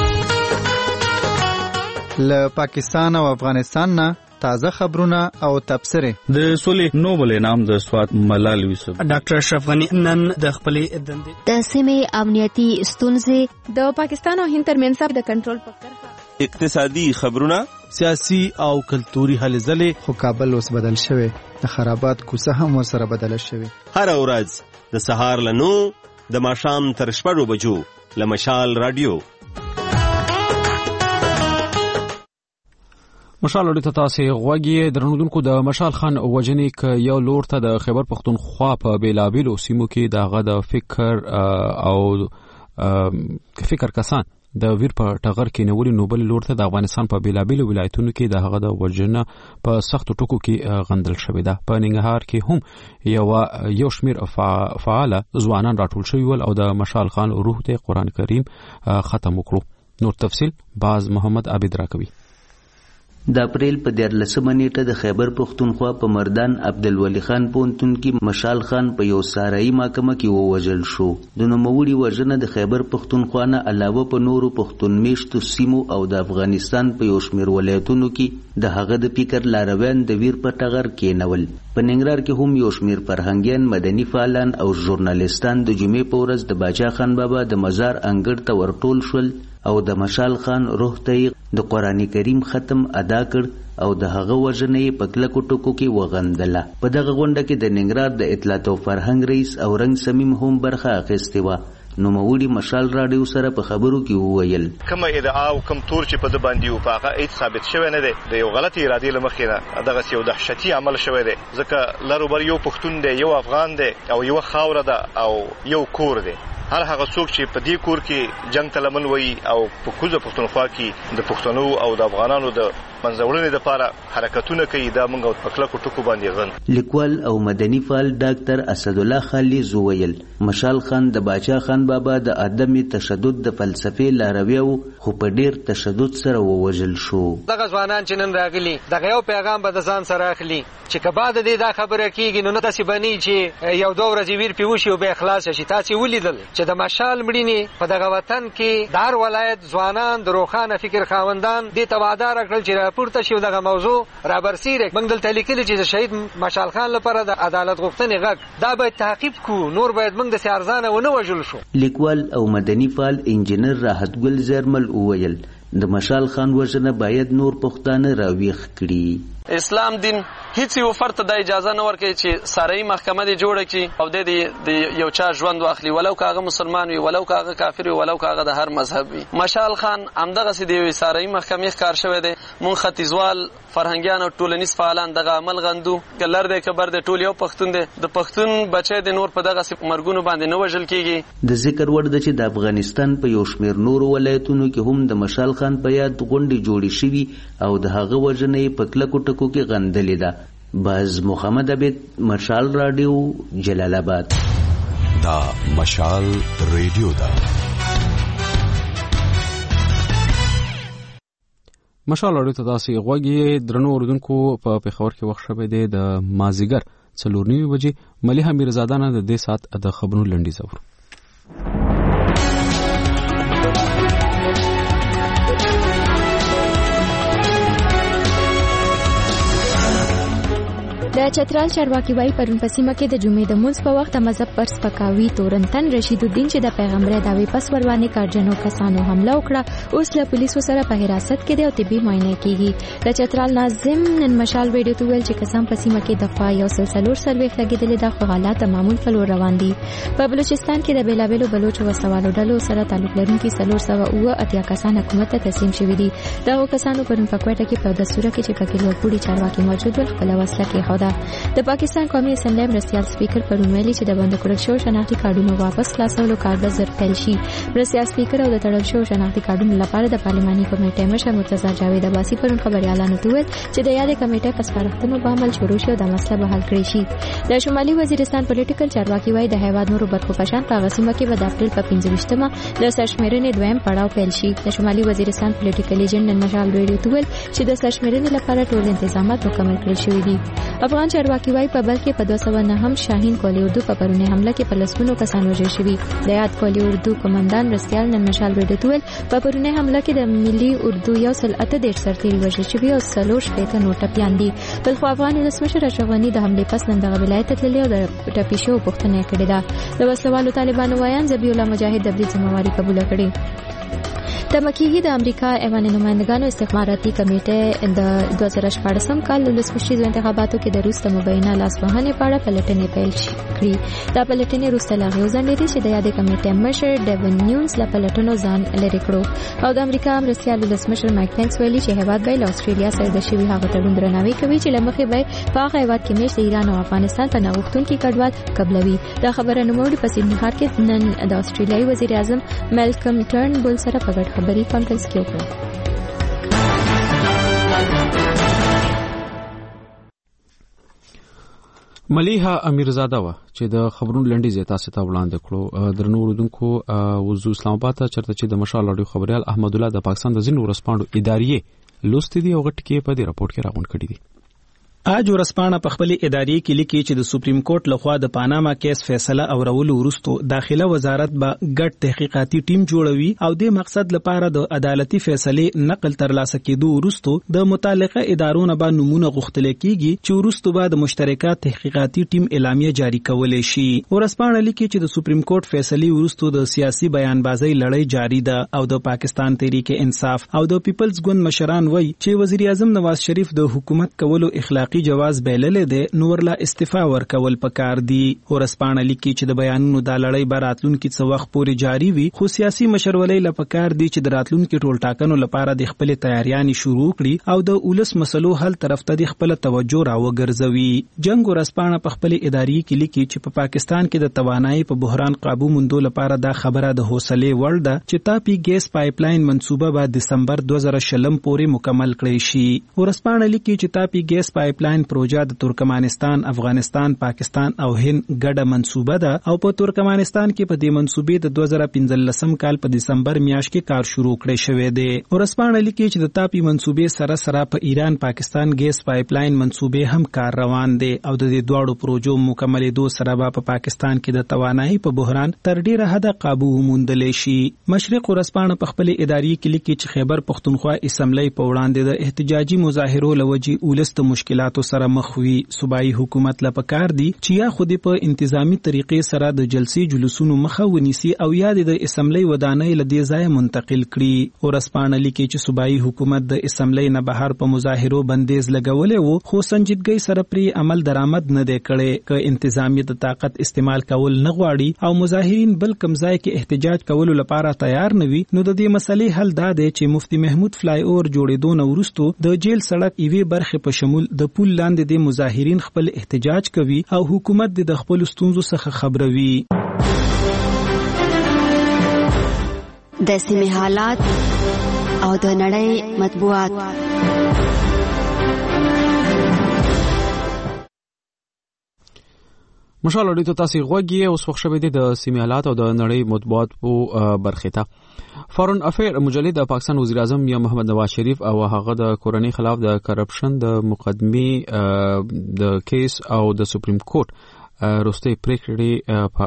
له پاکستان او افغانستان نه تازه خبرونه او تبصره. د سولې نوبل انعام د سوات ملال یوسف ډاکټر اشرف غنی نن د خپلې دندې د سیمې امنیتي ستونزې د پاکستان او هند ترمنځ د کنټرول په کرښه اقتصادي خبرونه، سیاسي او کلتوري هلې ځلې. خو کابل اوس بدل شوی، د خرابات کوڅه هم ورسره بدله شوی. هر ورځ د سهار له نو د ماښام تر شپږو بجو له مشال رادیو. مشال اړیته تاسو غوږی درنودونکو د مشال خان وجنې ک یو لور ته د خیبر پختونخوا په بیلابیلو سیمو کې دغه د فکر او فکر کسان د ویر په ټغر کې نوولي نوبل لور ته د افغانستان په بیلابیلو ولایتونو کې دغه د وجنه په سختو ټکو کې غندل شوی ده. په ننګرهار کې هم یو یو شمیر فعال ځوانان راټول شوي ول او د مشال خان روح ته قران کریم ختم وکړو. نور تفصیل باز محمد عابد راکوي. د اپریل په دیارلسمه نیټه د خیبر پختونخوا په مردان عبدالولی خان پونتون کې مشال خان په یو سارایي محکمه کې ووژل شو. د نوموړي وژنه د خیبر پختونخوا نه علاوه په نورو پښتون میشتو سیمو او د افغانستان په یو شمیر ولایتونو کې د هغه د فکر لارویان د ویر په ټغر کېنول. په ننګرهار کې هم یو شمیر فرهنګیان، مدني فعالان او ژورنالیستان د جمعې په ورځ د باچا خان بابا د مزار انګړ ته ورټول شول او د مشال خان روح ته د قران کریم ختم ادا کړ او د هغه وژنه یې په کلکو ټکو کې وغندله. په دغه غونډه کې د ننګرهار د اطلاعات او فرهنګ رئیس او رنګ سمیم هم برخه اخیستې وه. نوموړي مشال راډیو سره په خبرو کې وویل کومه ادعا او کوم تور چې په د باندې یو په هغه هیڅ ثابت شوی نه دی. د یو غلط ارادې له مخې نه دغه یو دهشتي عمل شوی دی ځکه لرو بر یو پښتون دی، یو افغان دی او یو خاوره ده او یو کور دی. هر هغه څوک چې په دې کور کې جنگ تلمن وي او په کوزه پښتونخوا کې د پښتنو او د افغانانو د منځوړنې لپاره حرکتونه کوي دا موږ په کلکو ټکو باندې غن. لیکوال او مدني فعال ډاکټر اسد الله خالد وویل مشال خان د باچا خان بابا د عدم تشدد د فلسفې لاروی او خو په ډیر تشدد سره ووژل شو. دغه ځوانان چې نن راغلي دغه یو پیغام به د ځان سره اخلي چې کبا د دې دا خبره کیږي نو تاسو بنی چې یو دوه ورځې ویر پیوشي او به اخلاص شي. تاسو ولیدل چې د مشال مړینې په دغه وطن کې دار ولایت ځوانان د روخانه فکر خاوندان د توادار کړل چې راپورته شي دغه موضوع را برسیره. موږ دلته لیکلي چې شهید مشال خان لپاره د عدالت غوښتنې غږ دا باید تعقیب کو، نور باید موږ د سیارزانه ونه وژل شو. لیکوال او مدني فعال انجنیر راحت ګل زرمل وویل د مشال خان وژنه باید نور پښتانه راویښ کړي. اسلام دین هیڅ یو فرد ته د اجازه نه ورکوي چې ساري محکمه دی جوړه کړي او د یو چا ژوند واخلي، ولو کاغه مسلمان وي، ولو کاغه کافر وي، ولو کاغه د هر مذهب وي. مشال خان همدغه سي دی ساري محکمې ښکار شوی دی. مونږ ختیځوال فرهنګیان او ټولنیز فعالان دغه عمل غندو. کلر دی کبر دی ټول یو پښتون دی. د پښتون بچی د نور په دغه سي مرګونو باندې نه وژل کیږي. د ذکر وړ د چې د افغانستان په یو شمېر نورو ولایتونو کې هم د مشال خان په یاد غونډې جوړې شوي او د هغه وژنې په کلکو ټکو کې غندلې ده. باز محمد عبید، مشال رادیو، جلال آباد. دا مشال ریډیو ده. مشال رادیو ته تاسو غوږی درنو اوریدونکو په پیښور کې وخت شوی دی د مازیګر څلور نیمې بجې. مليحه میرزاده نه د دې سات د خبرونو لنډیز اورو. د چترال چارواکي وايي پرون په سیمه کې د جمعې د مونځ په وخت مذهب پر سپکاوي تورنتن رشید الدین چې د پیغمبر داوی پس وروانه کارجنو کسانو حمله وکړه اوس له پولیسو سره په حراست کې دی او طبي معاینه کیږي. د چترال ناظم نن مشال ویډیو ته ویل چې کسان په سیمه کې د خوا یو سلسلور سرویخ لګیدل د خو حالات معمول په روان دي. په بلوچستان کې د بیلابلو بلوچ وسوالو ډلو سره تعلق لرونکي سلور سو او اتیا کسان حکومت ته تسلیم شوي دي. دغه کسانو پرون په کوټه کې په دستور کې چې پکې لوړپوړي چارواکي موجود ول خپل وسله کې خو د پاکستان قومي اسمبلی مرستيال سپیکر پرون ویلي چې د بند کړل شو شناختی کارډونو واپس خلاصولو کار به زر پیل شي. مرستيال سپیکر او د تړل شو شناختی کارډونو لپاره د پارلماني کمیټې مشر مرتضی جاوید عباسی پرون خبريالانو ته ویل چې د یادې کمیټې په سپارښتنو به عمل شروع شي او د مسله به حل کړي شي. د شمالي وزیرستان پولیټیکل چارواکي وايي د هیواد نورو برخو په شان په غسیمه کې به د اپریل په پنځه ویشتمه د سرشمیرنې دویم پړاو پیل شي. د شمالي وزیرستان پولیټیکل ایجنټ نن مشال ریډیو ته ویل چې د سرشمیرنې لپاره ټول تنظیمات مکمل کړل شوي دي. افغان چارواکي وايي په بلکې په دوه سوه نه هم شاهین کولی اردو په پرونی حمله کې په لسګونو کسان وژل شوي. د یاد کولی اردو کمانډان رستیال نن مشال ویډیو ته ویل په پرونی حمله کې د ملي اردو یو سل اته دېرش سرتیري وژل شوي او څلور شپېته نور ټپیان دي. بلخو افغان ولسمشر اشرف غني د حملې پس نن دغه ولایت ته تللی او د ټپي شوو پوښتنه کړې ده. د وسلوالو طالبانو وایان ذبیح الله مجاهد د برید ذمہواری قبول کړې. د مکیږي د امریکا ایوان نمائندګانو استخباراتي کمیټه د دوه زره شپږم کال د ولسمشریزو انتخاباتو کې د روس د مبینه لاسوهنې په اړه پلټنې پیل کړې. دا پلټنې روسته لاغیو ځنډېدې چې د یادې کمیټې مشر ډیون نیونز له پلټنو ځان لرې کړو او د امریکا مرستیال ولسمشر مایک پنس ویلي چې هیواد به له استرالیا سره د شوي هغه تړون درناوی کوي چې له مخې به په هغه هیواد کې میشت ایران او افغانستان په نغښتونکي کډوال قبلوي. دا خبره نوموړي په سیدني ښار کې نن د استرالیایي وزیر اعظم مالکم ټرنبل سره په ګډه خبري کانفرنس کې وکړه. مليحه امیرزاده و چې د خبرونو لنډیز تاسو ته وړاندې کړو. درنو اوریدونکو وزو اسلام آباد ته چرته چې د مشال اډیو خبريال احمد الله د پاکستان د ځینو ورسپاندو ادارې لوستي دي او غټ کې په دې راپورټ کې راغون کړی دي. اج ورسپانه په خپل اداري کې لیکي چې د سپریم کورټ لخوا د پاناما کیس فیصله اورولو وروسته داخله وزارت به ګډ تحقیقاتي ټیم جوړوي او د مقصد لپاره د عدالتي فیصله نقل ترلاسه کېدو وروسته د متعلقه ادارو نه به نمونه غوښتل کیږي چې وروسته به د مشترکه تحقیقاتي ټیم اعلامیه جاری کولای شي. ورسپانه لیکي چې د سپریم کورټ فیصله وروسته د سیاسي بیانبازي لړۍ جاری ده او د پاکستان تحریک انصاف او د پیپلز ګوند مشران وایي چې وزیر اعظم نواز شریف د حکومت کولو اخلاقی جواز بیللې ده نو ورلا استعفا ورکول پکار دي. ورسپانه لیکي چې د بیانونو د لړۍ براتلونکو څو وخت پورې جاری وي خو سیاسي مشرولې لپاره دي چې د راتلونکو ټول ټاکنو لپاره د خپل تیاریانې شروع کړي او د اولس مسلو حل طرف ته د خپل توجه راوګرځوي. جنگ ورسپانه په خپل اداري کې لیکي چې په پاکستان کې د توانایي په بحران قابو موندو لپاره دا خبره د حوصله وړ ده چې تاپی ګیس پایپلاین منصوبه به دسمبر دوه زره شلم پورې مکمل کړي شي. ورسپانه لیکي چې تاپی ګیس پایپلاین پروژه د ترکمنستان، افغانستان، پاکستان او هند ګډه منصوبه ده او په ترکمنستان کې په دې منصوبې د دوه زره پنځلسم کال په دسمبر میاشت کې کار شروع کړی شوی دی. ورسپانه لیکي چې د تاپی منصوبې سره سره په ایران پاکستان ګیس پایپلاین منصوبې هم کار روان دي او د دې دواړو پروژو مکملېدو سره به په پاکستان کې د توانایي په بحران تر ډیره حده قابو موندل شي. مشرق ورسپانه په خپل اداري کې لیکي چې خیبر پښتونخوا اسمبلی په وړاندې د احتجاجي مظاهرو لوجې اولست مشکلات مشکلاتو سره مخ وي. صوبایي حکومت لا پکار دي چې یا خودي په انتظامی طریقې سره د جلسې جلوسونو مخه ونیسي او یا د اسمبلی ودانۍ له دې ځای منتقل کړي. ورسپانه لیکي چې صوبایي حکومت د اسمبلی نه بهر په مظاهرو بندیز لګولې وو خو سنجیدګۍ سره پرې عمل درآمد نه دی کړی. که انتظامی د طاقت استعمال کول نه غواړي او مظاهرین بل کوم ځای کې احتجاج کولو لپاره تیار نه وي نو د دې مسلې حل دا دی چې مفتی محمود فلای اور جوړېدو نه وروسته د جیل سړک یوې برخې په شمول د پول لاندې د مظاهرین خپل احتجاج کوي او حکومت د خپل ستونزو څخه خبروي. د سیمې حالات او د نړۍ مطبوعات. مشال اړیدو تاسو غوږی اوس وخت شوه د سیمې حالات او د نړۍ مطبوعات په برخه ته. فورن افیر مجلد د پاکستان وزیر اعظم یا محمد نواز شریف او هغه د کورنۍ خلاف د کرپشن د مقدمې د کیس او د سپریم کورټ وروستۍ پریکړې په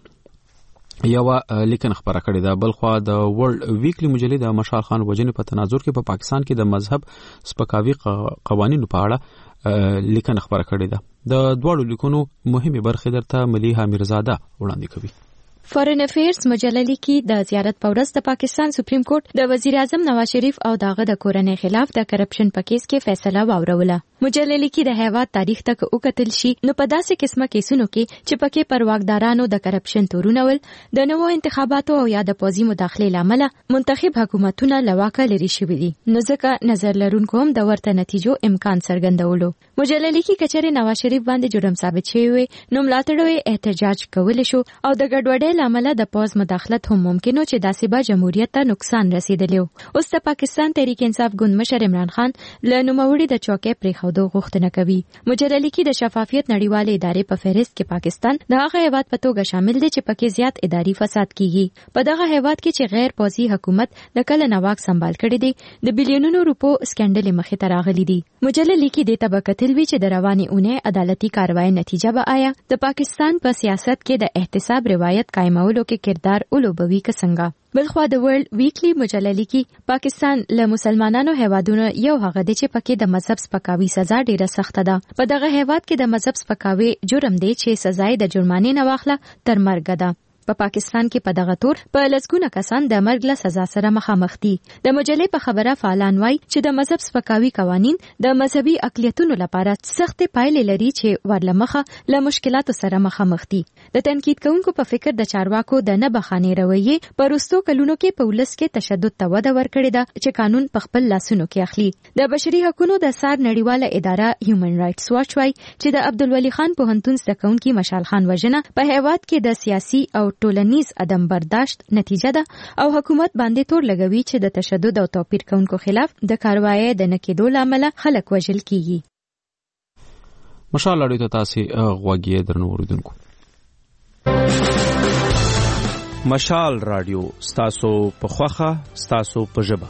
اړه یو لیکن خبره کړې ده. بلخوا د ورلد ویکلی مجلد د مشال خان وجنې په تناظر کې په پاکستان کې د مذهب سپکاوي قوانینو په اړه لیکن خبره کړې ده. د دواړو لیکونو مهمه برخه درته ملیحه میرزاده وړاندې کوي. فورن افیرز مجله لیکي د زیارت په ورځ د پاکستان سپریم کورټ د وزیر اعظم نواز شریف او داغه د کورنۍ خلاف د کرپشن په کیس کې فیصله واوروله. مجله لیکي د هیواد تاریخ ته وکتل شي نو په داسې قسمه کیسونو کې چې پکې پر واکدارانو د کرپشن تورونه ول د نوو انتخاباتو او یا د پوزي مداخلې لامل منتخب حکومتونه لواکه لري شوې دي نو ځکه نظر لرونکو هم د ورته نتیجو امکان څرګندولو. مجله لیکي کچره نواز شریف باندې جرم ثابت شوی وي نو ملاتړ احتجاج کول شو او د ګډوډۍ لامل د پوز مداخلت هم ممکنه چې داسې به جمهوریت ته نقصان رسیدلی. اوس د پاکستان تحریک انصاف ګوند مشر عمران خان له نوموړي د چوکۍ پرې خودو غوښتنه کوي. مجله لیکي د شفافیت نړیواله ادارې په فهرست کې پاکستان د هغه هیواد په توګه شامل دی چې پکې زیات اداري فساد کیږي. په دغه هیواد کې چې غیر پوزي حکومت د کله نواک سمبال کړی دی د بلیونونو روپو سکندل مخې ته راغلي دي. مجله لیکي د تبکتل وی چې د رواني اونۍ عدالتي کاروای نتیجه به آیا د پاکستان په سیاست کې د احتساب روایت قائمولو کې کردار اولوبوي که څنګه. بلخوا د ورلد ویکلی مجله لیکي پاکستان له مسلمانانو هیوادونو یو هغه دی چې پکې د مذهب سپکاوي سزا ډیره سخته ده. په دغه هیواد کې د مذهب سپکاوي جرم دی چې سزا د جرمانې نه واخله تر مرګ ده. په پا پاکستان کې په دغه تور په لسګونه کسان د مرګ له سزا سره مخامخ دي. د مجلې په خبره فعالان وایي چې د مذهب سپکاوي قوانین د مذهبي اقلیتونو لپاره سخت پایلې لري چې ورله مخه له مشکلاتو سره مخامخ دي. د تنقید کوونکو په فکر د چارواکو د نه بخانې رویه په وروستو کلونو کې په ولس کې تشدد ته وده ورکړې ده چې قانون په خپل لاسونو کې اخلي. د بشري حقوقو د سار نړیواله اداره هیومن رائټس واچ وايي چې د عبدالولي خان پوهنتون زده کوونکي مشال خان وژنه په هیواد کې د سیاسي او ټولنیز عدم برداشت نتیجه ده او حکومت باندې تور لګوي چې د تشدد او توپیر کوونکو خلاف د کاروایی د نکیدو لامل خلک وژل کیږي. مشال اړیدو ته تاسو غوږی درنو اوریدونکو. مشال رادیو ستاسو په خوخه ستاسو په ژبه.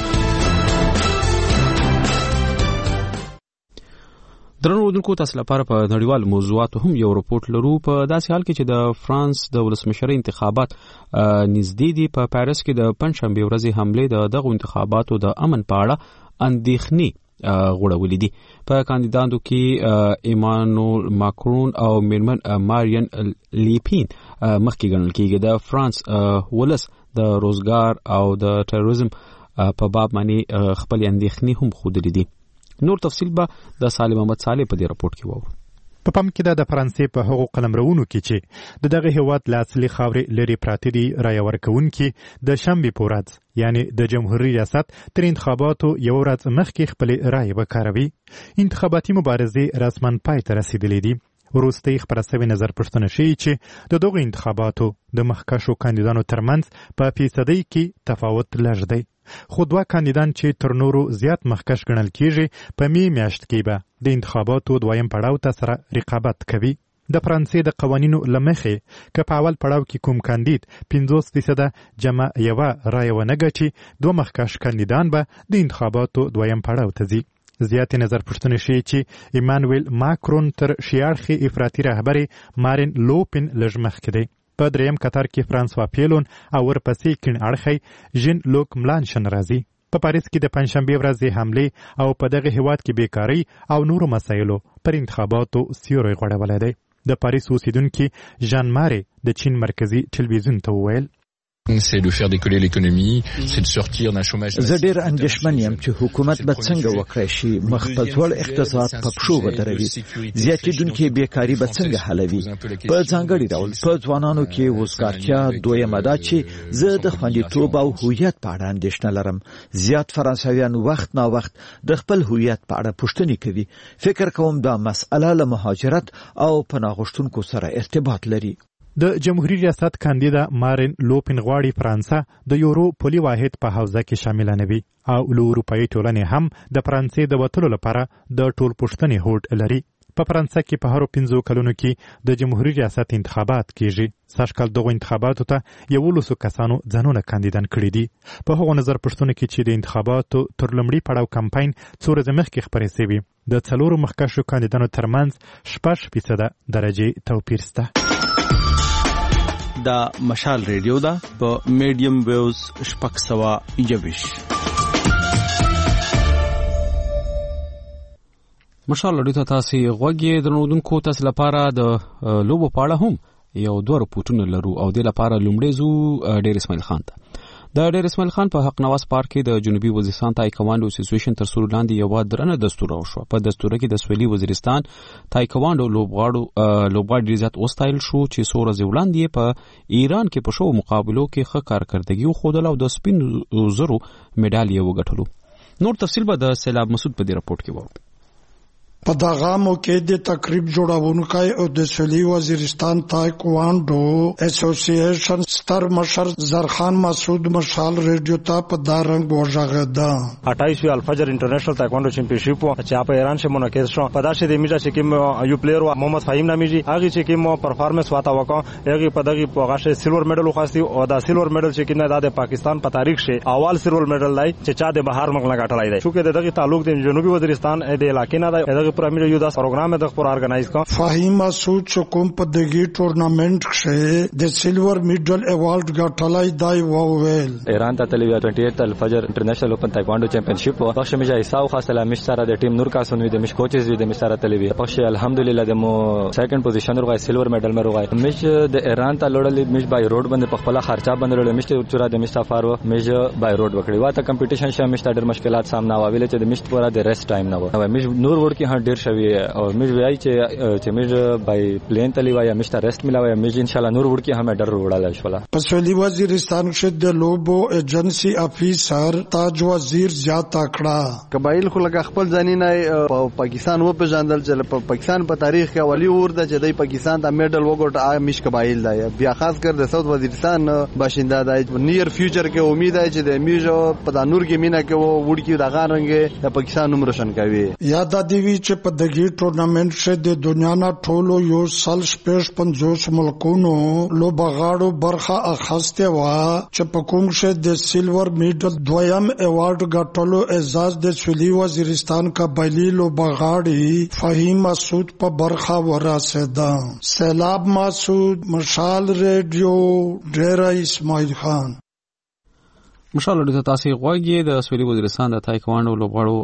درنو اوریدونکو تاسو لپاره په نړیوال موضوعاتو هم یو رپورت لرو. په داسې حال کې چې د فرانس د ولسمشرۍ انتخابات نږدې دي په پاریس کې د پنځشنبه ورځې حمله د دغه انتخاباتو د امن په اړه اندېښنې غوړولې دي. په کاندیدانو کې ایمانوئل ماکرون او میرمن مارین لیپین مخکې ګڼل کېږي. د فرانس ولس د روزګار او د ټیرریزم په باب باندې خپل اندېښنې هم ښودلې دي. نور تفصیل به د سالم احمد صالح په دې راپورټ کې وو. په پام کې د فرانسې په هغو قلمرونو کې چې د دغه هیواد له اصلي خاورې لري پراته دي رایه ورکوونکي د شنبې په ورځ یعنی د جمهوریت ریاست تر انتخاباتو یو ورځ مخکې خپلې رایې وکاروي. انتخاباتي مبارزې رسما پای ته رسیدلې دي. وروستۍ خپره سوې نظر پوښتنه ښیي چې د دغو انتخاباتو د مخکښو کاندیدانو ترمنځ په فیصدۍ کې تفاوت لږ دی. خو دوه کاندیدان چې تر نورو زیات مخکښ ګڼل کیږي په می میاشت کې به د انتخاباتو دویم پړاو ته سره رقابت کوي. د فرانسې د قوانینو له مخې که په اول پړاو کې کوم کاندید پنځوس فیصده جمع یوه رایه ونه ګټي دوه مخکښ کاندیدان به د انتخاباتو دویم پړاو ته ځي. زیاتې نظر پوښتنې ښیي چې ایمانوئل ماکرون تر شیاړخې افراطي رهبرې مارین لوپن لږ مخکې دی. په دریم قطار کې فرانسوا پیلون او ورپسې کیڼ اړخی ژین لوک ملانشن راځي. په پاریس کې د پنځشنبه ورځې حمله او په دغه هیواد کې بیکاری او نورو مسایلو پر انتخاباتو سیوری غوړولی دی. د پاریس اوسیدونکي ژان ماري د چین مرکزی ټلویزیون ته وویل c'est de faire décoller l'économie, c'est de sortir d'un chômage. زه ډېر اندېښمن یم چې حکومت به څنګه وکړای شي مخ په ځوړ اقتصاد په پښو ودروي، زیاتېدونکې بیکاري به څنګه حلوي، په ځانګړي ډول په ځوانانو کې وزګارتیا. دویمه دا چې زه د خوندیتوب او هویت په اړه اندېښنه لرم. زیات فرانسویان وخت نا وخت د خپل هویت په اړه پوښتنې کوي. فکر کوم دا مسأله له مهاجرت او پناه غوښتونکو سره ارتباط لري. د جمهوریت ریاست کاندیدا مارین لوپن غواړي فرانسه د یورو پولي واحد په حوزه کې شامل نه وي او له اروپایي ټولنې هم د فرانسې د وتلو لپاره د ټول پوښتنې هوډ لري. په فرانسه کې په هرو پنځو کلونو کې د جمهوریت ریاست انتخابات کیږي. سږکال دغه انتخاباتو ته یولسو کسانو ځانونه کاندیدان کړي دي. په هغو نظر پوښتنو کې چې د انتخاباتو تر لومړي پړاو کمپاین څو ورځې مخکې خپرې شوي، د څلورو مخکښو کاندیدانو ترمنځ شپږ فیصده درجې توپیر شته. دا مشال ریډیو ده په میډیم ویوز شپږ سوه یوویش. مشال ریډیو ته تاسو غوږی درنودونکو تاسو لپاره د لوبو په اړه هم یو دوه رپورټونه لرو او د لپاره لومړی زو ډیر اسماعیل خان ته. د ډیر اسماعیل خان په حق نواز پارک کې د جنوبي وزیرستان تایکوانډو اسوسییشن تر سوري لاندې یو درنه دستور راوښو. په دستور کې د سویلي وزیرستان تایکوانډو لوبغاړو لوبغاړي ډیر زیات وستایل شو چې څو ورځې وړاندې په ایران کې په شو مقابلو کې ښه کارکردګي وښودله او د سپین زرو میډال یې وګټلو. نور تفصیل به د سیلاب مسعود په دې رپورټ کې وو. په دغه موقع د تقریب جوړونکي او د سویلي وزیرستان تایکوانډو اسوسییشن ستر مشر زرخان مسعود مشال ریډیو ته په دارنګ وژغده. اٹھائیسویں الفجر انټرنیشنل تایکوانډو چمپیونشپ چې په ایران کې منعقد شو. په داسې د میجا چې کوم یو پلیئر محمد فهیم نامیږي هغه چې کوم پرفارمنس واته وکړ هغه په دغه پوغاشه سیلور میډل وخاستي او دا سیلور میډل چې کینه د پاکستان په تاریخ کې اول سیلور میډل دی چې چا د بهر ملک نه غټلای دی. شو کې دغه تعلق د جنوبي وزیرستان د علاقې نه دی. پرامیر یو داس پروګرام د خپل ارګنایز کا فهیم مسعود چې کوم په دغه ټورنمنت کې د سیلور میډل ایوارډ ګټلای دی وویل. ایران ته تلوي अट्ठाईस الفجر انټرنیشنل اوپن تایکوانډو چمپیونشپ او پښه میجا ایساو خاصه لا مشتره د ټیم نور کاسونوی د مش کوچز وی د مشتره تلوي پښه الحمدلله د مو سیکنډ پوزیشن ورغای سیلور میډل مې ورغای مش د ایران ته لړلې مش بای روډ باندې په خپل خرچه باندې لړلې مش چورا د مشتا فارو مش بای روډ وکړي واته کمپټیشن شه مش ډېر مشکلات سامنا واویل چې د مش پورا د ریسټ ټایم نه و مش نور ورډ کې هډ ډېر شوی او مش وای چې چې مش بای پلین تلی وای مشتا ریسټ ملاوي مش ان شاء الله نور ورډ کې هم ډېر وړاله شولا. په سویلي وزیرستان کې د لوبو ایجنسی افیسر تاج وزیر زیات کړه. قبایل خو لګ خپل ځانینه په پاکستان و په ځاندل چې په پاکستان په تاریخ کې اولی ورده چې د پاکستان د میډل وګټ ا مش قبایل دی بیا خاص کر د ساوث وزیرستان باشنده دی. نیر فیوچر کې امید دی چې د میجو په د نور کې مینا کې و وډ کې د غانرنګ د پاکستان نوم روشن کوي. یاد دی وی چې په دغه ټورنمنت کې د دنیا نه ټولو یو سل شپږ پنځوس ملکونو لوبغاړو برخه اخیسته و چې په کوم کې د سیلور میډل دویم ایوارډ ګټلو اعزاز د سویلي وزیرستان قبایلی لوبغاړي فهیم مسعود په برخه ورسېده. سیلاب مسعود مشال ریډیو ډیر اسماعیل خان. مشال ریډیو تاسو غوږی د سویلي وزیرستان د تایکوانډو لوبغاړو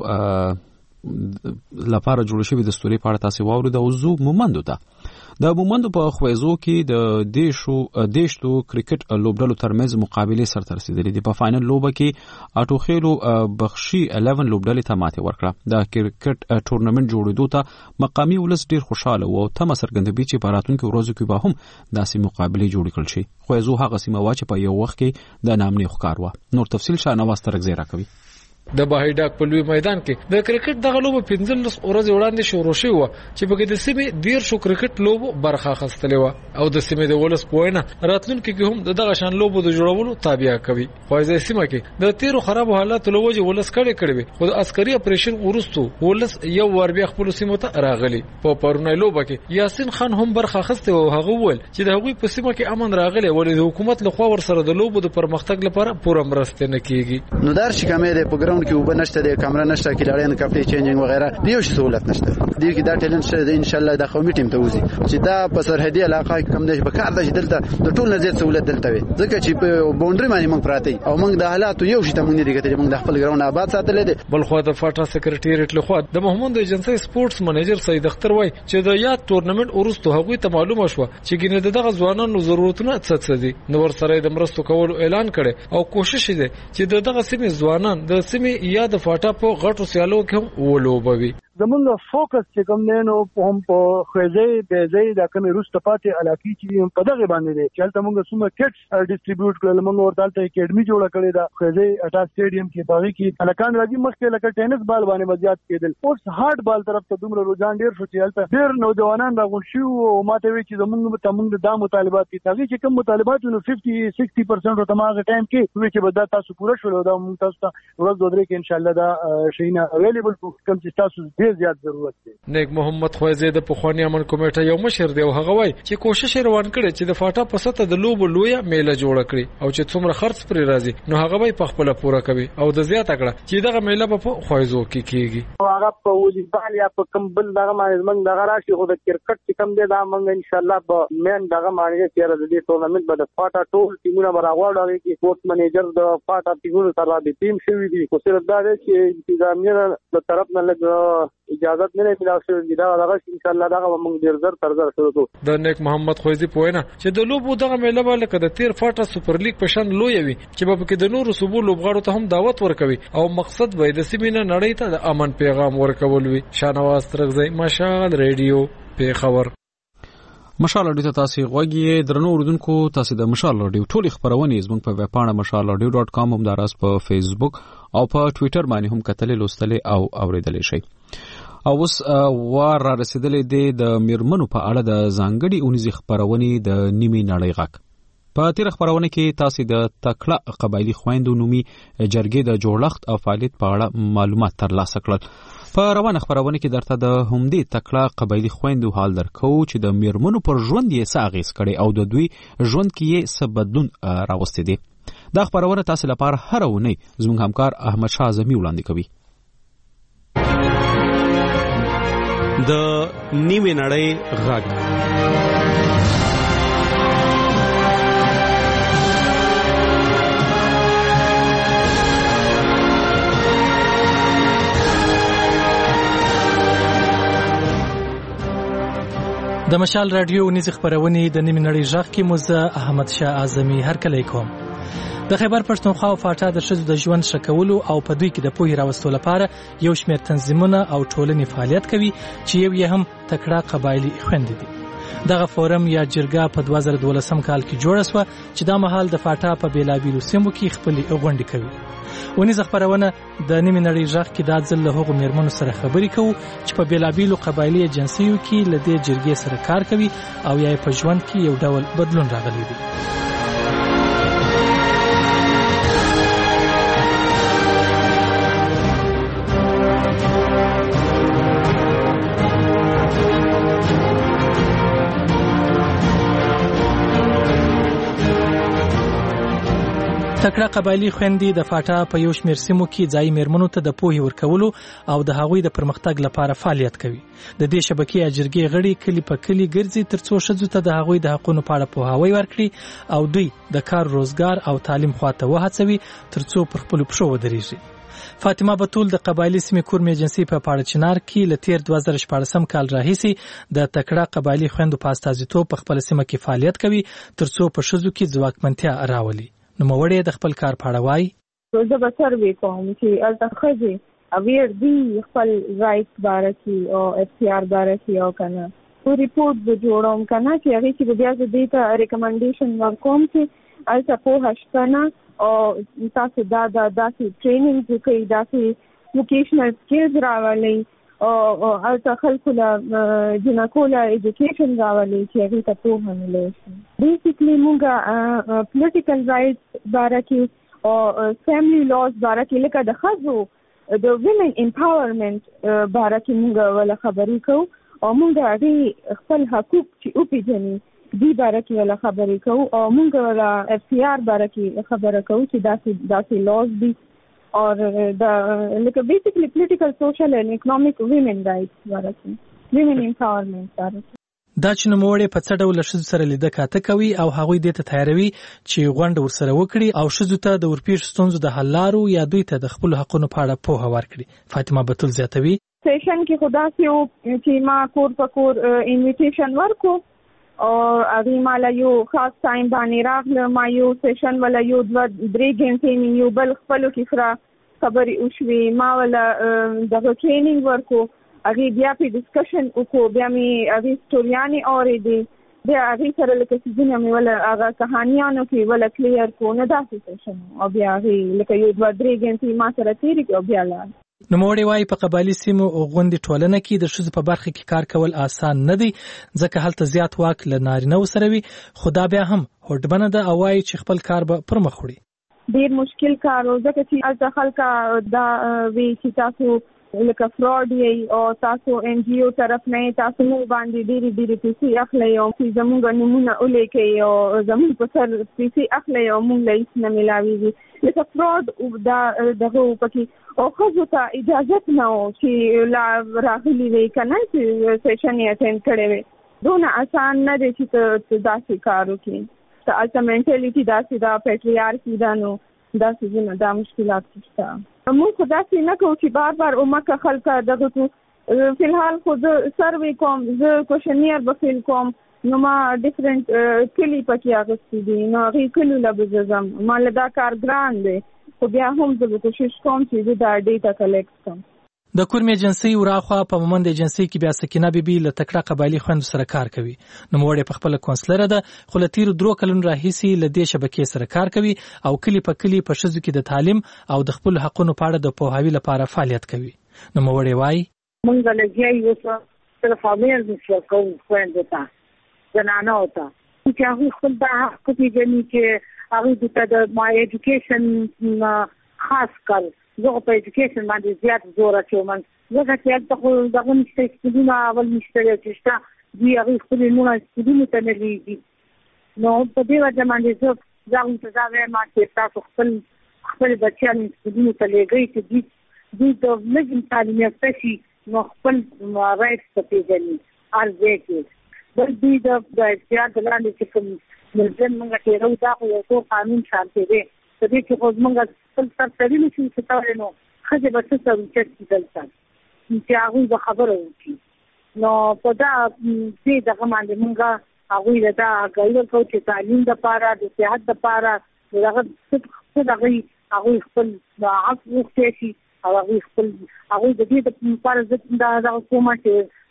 لپاره جوړ شوی دستوري په اړه تاسو واورید او زو مومندو ته د مومندو په خوازو کې د دیشو دیشتو کرکټ لوبډلو ترمنځ مقابله سره رسیدلې دي. په فائنل لوبه کې اټوخیلو بخشي احد لوبډلې ته ماته ورکړه. د کرکټ ټورنمنت جوړېدو ته مقامي ولس ډیر خوشاله وو او تم سرګندبي چې په راتلونکو ورځو کې به هم داسې مقابله جوړ کړل شي. خوازو هغه سیمه وا چې په یو وخت کې د نامنې ښکار و. نور تفصیل شاهنواز ترغزی راکوي. د بهایډاک په لوی میدان کې د کرکټ دغه لوبه پنځلس ورځې وړاندې شروع شوه و چې په د سیمې ډیر شو کرکټ لوبو برخه اخیستلې و او د سیمې د ولس پوینه راتلونکو کې هم دغه شان لوبو د جوړولو تابع کوي. خوازه سیمه کې د تیرو خراب حالاتو لوجه ولس کړي کړي خو د عسکري اپریشن ورستو ولس یو ور بیا خپل سیمه ته راغلي. په پرونی لوبه کې یاسین خان هم برخه اخیسته او هغه ول چې د هغوی په سیمه کې امن راغلی ولې د حکومت لخوا ور سره د لوبو د پرمختګ لپاره پوره مرسته نه کیږي. نو در شي کومه په ګراوند ګراوند کې وب نشته د کیمرا نشته کلاړین کافي چینجینګ وغیرہ دیو شي سہولت نشته دی کې دا ټیلنټ شته ان شاء الله د قومي ټیم ته وځي چې دا په سرحدي علاقه کې کم نشي بکار د دلته د ټول نزيد سہولت دلته وي ځکه چې په باونډري باندې موږ پراته او موږ د حالات یو شي ته موږ دي کتل موږ د خپل ګراوند آباد ساتل دي. بل خو د فاټا سکرټریټ له خوا د محمود ایجنسی سپورتس منیجر سید اختر وای چې د یاد تورنمنت ورستو هغه ته معلومه شو چې ګینه دغه ځوانانو ضرورتونه څه دي نو ور سره د مرستو کولو اعلان کړي او کوشش دي چې دغه سیمې ځوانان د سیمې یا د فاټا په غټو سیالو کې ولوبوي. زمونږ فوکس چې کوم نه نو په هم په خوځې بېځې د کومې روسته پاتې علاقې چې په دغه باندې دي چې تل موږ سمه کټس ډیسټریبیوټ کړل موږ ورته اکیډمي جوړه کړې ده خوځې اټا سټیډیم کې باغی کې الکان راځي مخکې لکه ټینس بال باندې مزيات کېدل اوس هارد بال طرف ته دومره رجحان ډیر شو چې هلته ډیر نوجوانان راغون شو او ماته وی چې زمونږ ته موږ د مطالبات کې تاغي چې کوم مطالبات نو پنځه پنځه شصت پرسنټ او تماغه ټایم کې وی چې بدا تاسو پوره شول دا موږ تاسو ته ورځ دوه درې کې ان شاء الله دا شینا اویلیبل کوم چې تاسو ډیر زیات ضرورت دی. نیک محمد خوازی د پخوانی امن کمیټه یو مشر دی او هغه وای چې کوشش روان کړي چې د فاټا په سطح د لوبو لویه میله جوړه کړي او چې څومره خرڅ پرې راځي نو هغه به په خپل پوره کوي او د زیات کړه چې دغه میله په خوازو کې کیږي. هغه په والیبال یا په کم بل دغه باندې موږ دغه راشي خو د کرکټ چې کم دی دا موږ ان شاء الله به مین دغه باندې چې د دې ټورنمنت به د فاټا ټول ټیمونه براغواړي چې سپورت منیجر د فاټا ټیمونو سره د ټیم شوی دی خو صرف دا دی چې انتظامیه د طرف نه لګ اجازه نه ملي شوی دا هغه ان شاء الله دا موږ ډیر زر تر زر شروع کوو. د نیک محمد خوازی پوینه چې د لوبو دغه میله به لکه د تیر فاټا سوپر لیګ په شان لوی وي چې په کې د نورو صوبو لوبغاړو ته هم دعوت ورکوي او مقصد وای د سیمینه نړۍ ته د امن پیغام ورکول وي. شانواز ترغزی مشال ریډیو پیښور. مشال رادیو ته تاسو غوږی درنو اوردونکو تاسو د مشال رادیو ټول خبرونه زموږ په ویب پاڼه مشال رادیو ډاټ کام هم دراز په فیسبوک او په ټوئیټر باندې هم کتلې لوستلې او اوریدلې شي. او اوس وار را رسیدلې د میرمنو په اړه د ځانګړي اونیزي خبرونه د نیمه نړۍ غاک. په تیر خبرونه کې تاسو د تکړه قبایلی خويندو نومي جرګې د جوړښت او فعالیت په اړه معلومات ترلاسه کړل. په روانه خبرونه کې درته د همدې تکړه قبایلی خويندو حال درکو چې د میرمنو پر ژوند یې ساغیس کړي او د دوی ژوند کې یې څه بدلون راوستي دي. دا خبرونه تاسو لپاره هر اونۍ زموږ همکار احمد شاه اعظمي وړاندې کوي. د نیمه نړۍ غږ. د مشال رادیو نيز خبرونه د نیمه نړۍ غږ کې مزه احمد شاه اعظمي هر کله کوم. د خیبر پښتونخوا او فاټا د شذ د ژوند شکولو او په دوی کې د پوهې راوستلو لپاره یو شمېر تنظیمونه او ټولنې فعالیت کوي چې یو یې هم تکړه قبایلی خويندې دي. دغه فورم یا جرګه په دوه زره دولسم کال کې جوړه شوه چې دا مهال د فاټا په بیلابیلو سیمو کې خپل غونډې کوي. ونیز خبرونه د نیمه نړۍ غږ کې د ځل له هغو میرمنو سره خبرې کوو چې په بیلابیلو قبایلی جنسیو کې له دې جرګې سره کار کوي او یا په ژوند کې یو ډول بدلون راغلی دی. تکړه قبایلی خويندې د فاټا په یو شمېر سیمو کې ځای میرمنو ته د پوهې ورکولو او د هغوی د پرمختګ لپاره فعالیت کوي. د دې شبکې اجرګي غړي کلی په کلی ګرځي ترڅو ښځو ته د هغوی د حقوقو په اړه پوهاوی ورکړي او دوی د کار روزګار او تعلیم خواته وهڅوي ترڅو پر خپل پښو ودرېږي. فاطمه بتول د قبایلی سیمې کورم ایجنسی په پاړه چنار کې لتیر دوه زره شپږم کال راهیسي د تکړه قبایلی خويندو په استازیتوب په خپل سیمه کې فعالیت کوي ترڅو په ښځو کې ځواکمنتیا راولي. نو موړې د خپل کار پاړه وای زه به سروې کوم چې الته خځې اویر دی خپل رائټ باره کې او اختیار باره کې او کنه په ریپورت به جوړوم کنه چې هغه چې بیا زه دې ته ریکمنډیشن ورکوم چې الته په هشتنه او تاسو دا دا داسې ټریننګ کوي داسې ووکیشنل سکلز راولي او الته خلکو له جنکولا ایجوکیشن راولي چې هغه ته په همله شي. بیسیکلی موږ پولیټیکل رائټس باره کې او فیملی لاز باره کې لکه د ښځو د ویمن امپاورمنت باره کې موږ ولا خبرې کوو او موږ هغه خپل حقوق چې او پیژني دی باره کې ولا خبرې کوو او موږ ولا اف سی آر باره کې خبره کوو چې داسې داسې لاز دي او د لکه بیسیکلی پولیټیکل سوشل اینڈ اکونومیک ویمن رائټس ورته ویمن امپاورمنت ورته دا چې نوموړی په څه ډول ښځو سره لیده کاته کوي او هغوی دې ته تیاروي چې غونډه ورسره وکړي او ښځو ته د ورپېښو ستونزو د حل لارو یا دوی ته د خپلو حقونو په اړه پوهه ورکړي. فاطمه بتول زیاتوي سیشن کې خدا سي او چې ما کور په کور انویټیشن ورکو او هغه مالا یو خاص ټایم باندې راغله ما یو سیشن ولا یو درې غنټې یو بل خپلو کې فرا خبرې وشوي ما ولا د ټریننګ ورکو هغه بیا په ډسکشن وکړو بیا مې هغه ستوریانې اورېدې بیا هغه سره لکه څنګه مې ولا هغه کہانیانو کې ولا کلیر کو نه داسې سیشن او بیا هغه لکه یو دوه درې غنټې ما سره تیرې کړو بیا لا نوموړی وايي په قبایلي سیمو غونډې ټولنه کې د ښځو په برخه کې کار کول آسان نه دي ځکه هلته زیات واک له نارینه سره وي خو دا بیا هم هوډبنه ده او وايي چې خپل کار به پر مخ وړي. ډېر مشکل کار و ځکه چې هلته خلک دا وی چې تاسو لکه فراډ یې او تاسو ان جی او طرف نه تاسو مو باندې ډېری ډېری پیسې اخلي او چې زموږ نمونه ولیکي او زموږ په سر پیسې اخلي او موږ له نه ملاويږي لکه فراډ او دا دغه پکې او خو ته اجازه نه و چې لا راغلي وي کنه چې سیشن یې اټینډ کړي وي دونه آسان نه دی چې ته داسې کار وکړي ته الټا منټالیټي داسې دا پیټریارکی دا نو دا څه نه دا مشکلات شته موږ خدا سي نه کوو چې بار بار اومکه خلک دغه تو فی الحال خود سروې کوم زه کوشنیر به فیل کوم نو ما ډیفرنٹ کلی پکې اغوستي دي نو هغې کلیو له به زه ځم ما له دا کار ګران دی خو بیا هم زه به کوشش کوم چې زه دا ډیټا کلیکټ کړم. د کورم ایجنسی وراخوا په مومند ایجنسی کې بیا سکینه بیبي له تکړه قبایلی خويندو سره کار کوي. نو موړې په خپل کونسلر ده خو له تیر درو کلونو راهیسي له دې شبکې سره کار کوي او کلی په کلی په شذو کې د تعلیم او د خپل حقونو په اړه د پوهاوی لپاره فعالیت کوي. نو موړې وایي مونږ له یو څه تر فامیل نشو کوم خويندو ته زنانه وته چې هغه خپل د حق پیژني چې هغه د ما ایجوکیشن خاص کار زه په ایجوکیشن باندې زیات زور اچوم زه چې تاسو دغه نشته چې اول نشته چې شته دی هغه خپل نو ستونی ته نه لګي نو په دې وجه باندې زه ځم ته دا وایم چې تاسو خپل خپل بچیان ستونی ته لګي چې دې دې د لږ تعلیم یافتې نو خپل رائټس ته پیژني ارزه کې بل دې د احتیاط لاندې چې کوم ملزم موږ کې راو دا خو یو قانون شامل دی په دې کې خو موږ خپل سر ترې نشو چې تاسو نو خځه به څه څه چې دلته چې هغه به خبره وکړي نو په دا دې دغه باندې موږ هغه دا غوړ کو چې تعلیم د پاره د صحت د پاره دغه څه دغه هغه خپل عفو وکړي او هغه خپل هغه د دې د لپاره د حکومت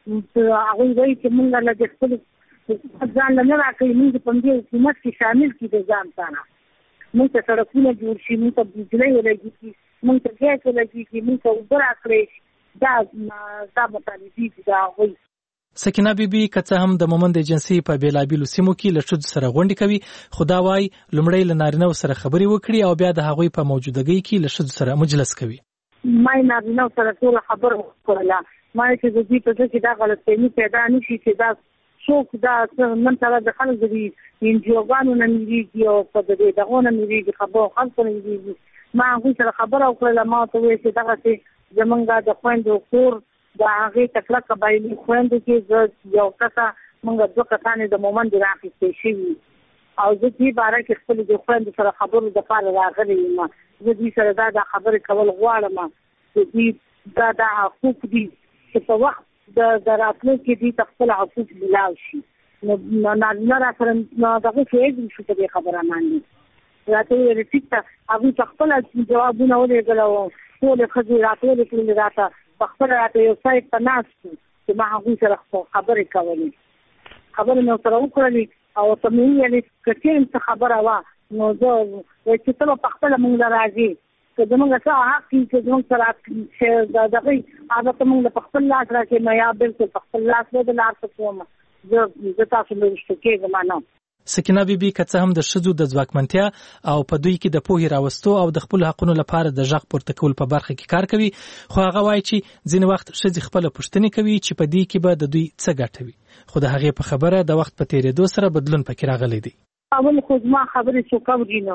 هغه وایي چې موږ له خپل ځان نه راکړي موږ په دې حکومت کې شامل کړي د ځان سره موږ ته سړکونه جوړ شي موږ ته بجلی ولګي موږ ته ګاز ولګي موږ ته اوبه راکړي دا دا مطالبې دا وایي. سکینه بیبي کڅه هم د مومند ایجنسی په بیلابیلو سیمو کې له ښځو سره غونډې کوي خدا وايي لومړی له نارینه سره خبرې وکړي او بیا د هغوی په موجودګۍ کې له ښځو سره مجلس کوي. ما نارینه سره ټول خبر وکړله ما چې د دې په ځای کې دا غلطفهمي پیدا نشي چې دا څوک دا نن سره د خلک د انجیوګانو نه مېږي او په دې دغه نه مېږي خبرو خلکو نه مېږي ما هغوی سره خبره وکړله ما ورته وویل چې دغسې زمونږ د خویندو کور د هغې تکړه قبایلي خویندو کې زه یو کسه مونږ دوه کسانې د مومند رااخیستې شوي او زه دې باره کې خپلې د خویندو سره خبرو دپاره راغلی یم زه دوی سره دا دا خبرې کول غواړم چې دوی دا دا حقوق دي چې په وخت د راتلو کې دي ته خپل حقوق ملاو شي نو نارینه را سره دغه فیض شو په دې خبره باندې راته ویل ټیک ته هغوی په خپله جوابونه ولېږل او ټولې ښځې راټولې کړلې راته په خپله راته یو سایډ ته ناست شو چې ما هغوی سره خبرې کولې خبرې مې ورسره وکړلې او ورته مې وویلې که چېرې څه خبره وه نو زه چې ته به په خپله مونږ له راځې که زمونږ څه حق وي چې زمونږ سره چې دغه البته مونږ له په خپل لاس راکړې نو یا بلکل په خپل لاس به د لار څه کوم زه زه تاسو له رشته کېږم نه. سکینه بیبي که څه هم د ښځو د ځواکمنتیا او په دوی کې د پوهې راوستو او د خپلو حقونو لپاره د غږ پورته کول په برخه کې کار کوي خو هغه وایي چې ځینې وخت ښځې خپله پوښتنې کوي چې په دې کې به د دوی څه ګټه وي خو د هغې په خبره د وخت په تېرېدو سره بدلون پکې راغلی دی. اول خو زما خبرې څوک اوري نو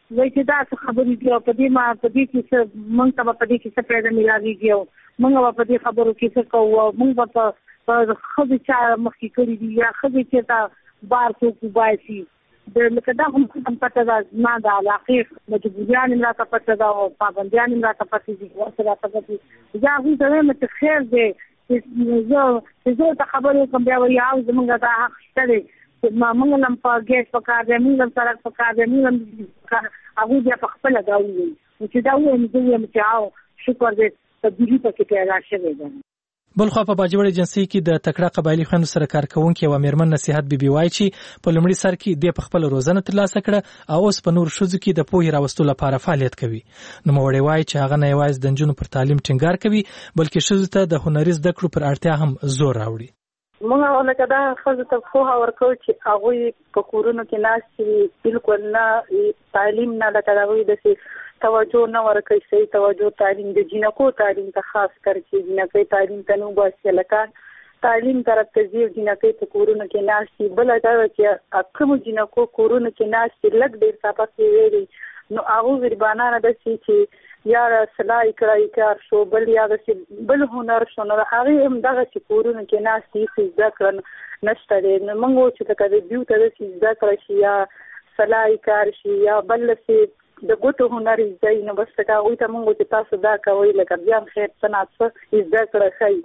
وایي چې دا څه خبرې دي او په دې ما په دې کې څه موږ ته به په دې کې څه پیدا ملاویږي او موږ به په دې خبرو کې څه کوو او موږ به په ښځې چا مخکې کړي دي یا ښځې چې ته بار څوک وباسي د لکه دا هم پته ده زما د علاقې مجبوریان هم راته پته ده او پابندیان هم راته پته دي ورته راته پته دي زه هغوی ته وایم چې خیر دی چې زه چې زه ته خبرې وکړم بیا وایي او زمونږ دا حق شته دی موږ هم په ګیس پکار دی موږ هم سړک پکار دی موږ هم هغوی بیا په خپله دا ووایي چې دا ووایم زه وایم چې او شکر دی تبدیلي پکې پیدا شوې ده. بلخوا په باجوړ ایجنسي کې د تکړه قبایلی خویندو سره کار کوونکې او میرمن نصیحت بیبي وایي چې په لومړي سر کې د خپل روزنه ترلاسه کړه او اوس په نور ښځو کې د پوهې راوستلو لپاره فعالیت کوي. نوموړی وایي چې هغه نه یوازې د نجونو پر تعلیم ټینګار کوي بلکې ښځو ته د هنري زده کړو پر اړتیا هم زور راوړي. موږ لکه دا ښځو ته پوهه ورکوو چې هغوی په کورونو کې ناست وي بالکل نه تعلیم نه لکه د هغوی داسې توجه نه ورکوي صحیح توجه تعلیم د جینکو تعلیم ته خاص کر چې جینکۍ تعلیم ته نه وباسي هلکان تعلیم طرف ته ځي جینکۍ په کورونو کې ناست وي. بله دا ده چې کومو جینکو کورونو کې ناست وي لږ ډېر څاپه کې ویلي نو هغو غریبانانه داسې چې یا سلای کړای کار شو بل یا داسې بل هنر شو نو هغې هم دغه چې کورونو کې ناست دي هېڅ زده کړه نشته دی. نو موږ وایو چې لکه د دوی ته داسې زده کړه شي یا سلای کار شي یا بل داسې د ګوتو هنر زده وي نو بس لکه هغوی ته موږ چې تاسو دا کوئ لکه بیا هم خیر څه نه څه زده کړه ښایي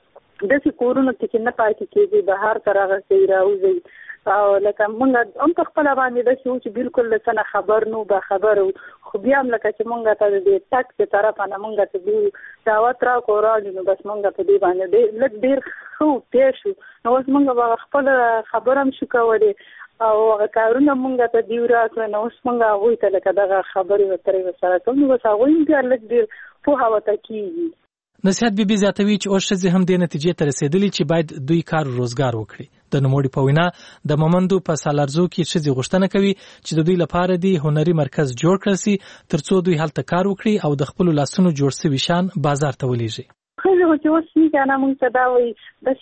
داسې کورونو کې چې نه پاتې کېږي بهر ته راغځئ راوځئ او لکه موږ هم په خپله باندې داسې وو چې بالکل له څه نه خبر نه باخبره وو خو بیا هم لکه چې موږ ته د دې تګ د طرفه نه موږ ته دوی دعوت راکړو راغلي نو بس موږ په دې باندې لږ ډېر ښه تېر شو نو اوس موږ به خپله خبره هم شو کولی او هغه کارونه موږ ته دیو راکړه نو اوس موږ هغوی ته لکه دغه خبرې ورترې ورسره کوو نو بس هغوی هم بیا لږ ډېر پوهه ورته کېږي. نصیحت بیبي زیاتوي چې اوس ښځې هم دې نتیجې ته رسېدلي چې باید دوی کار روزګار وکړي. د نوموړي په وینا د مومندو په سالارزو کې ښځې غوښتنه کوي چې د دوی لپاره دی هنري مرکز جوړ کړل سي ترڅو دوی هلته کار وکړي او د خپلو لاسونو جوړ سوي شیان بازار ته ولېږي. ښځې چې اوس نه کنه موږ ته دا وایي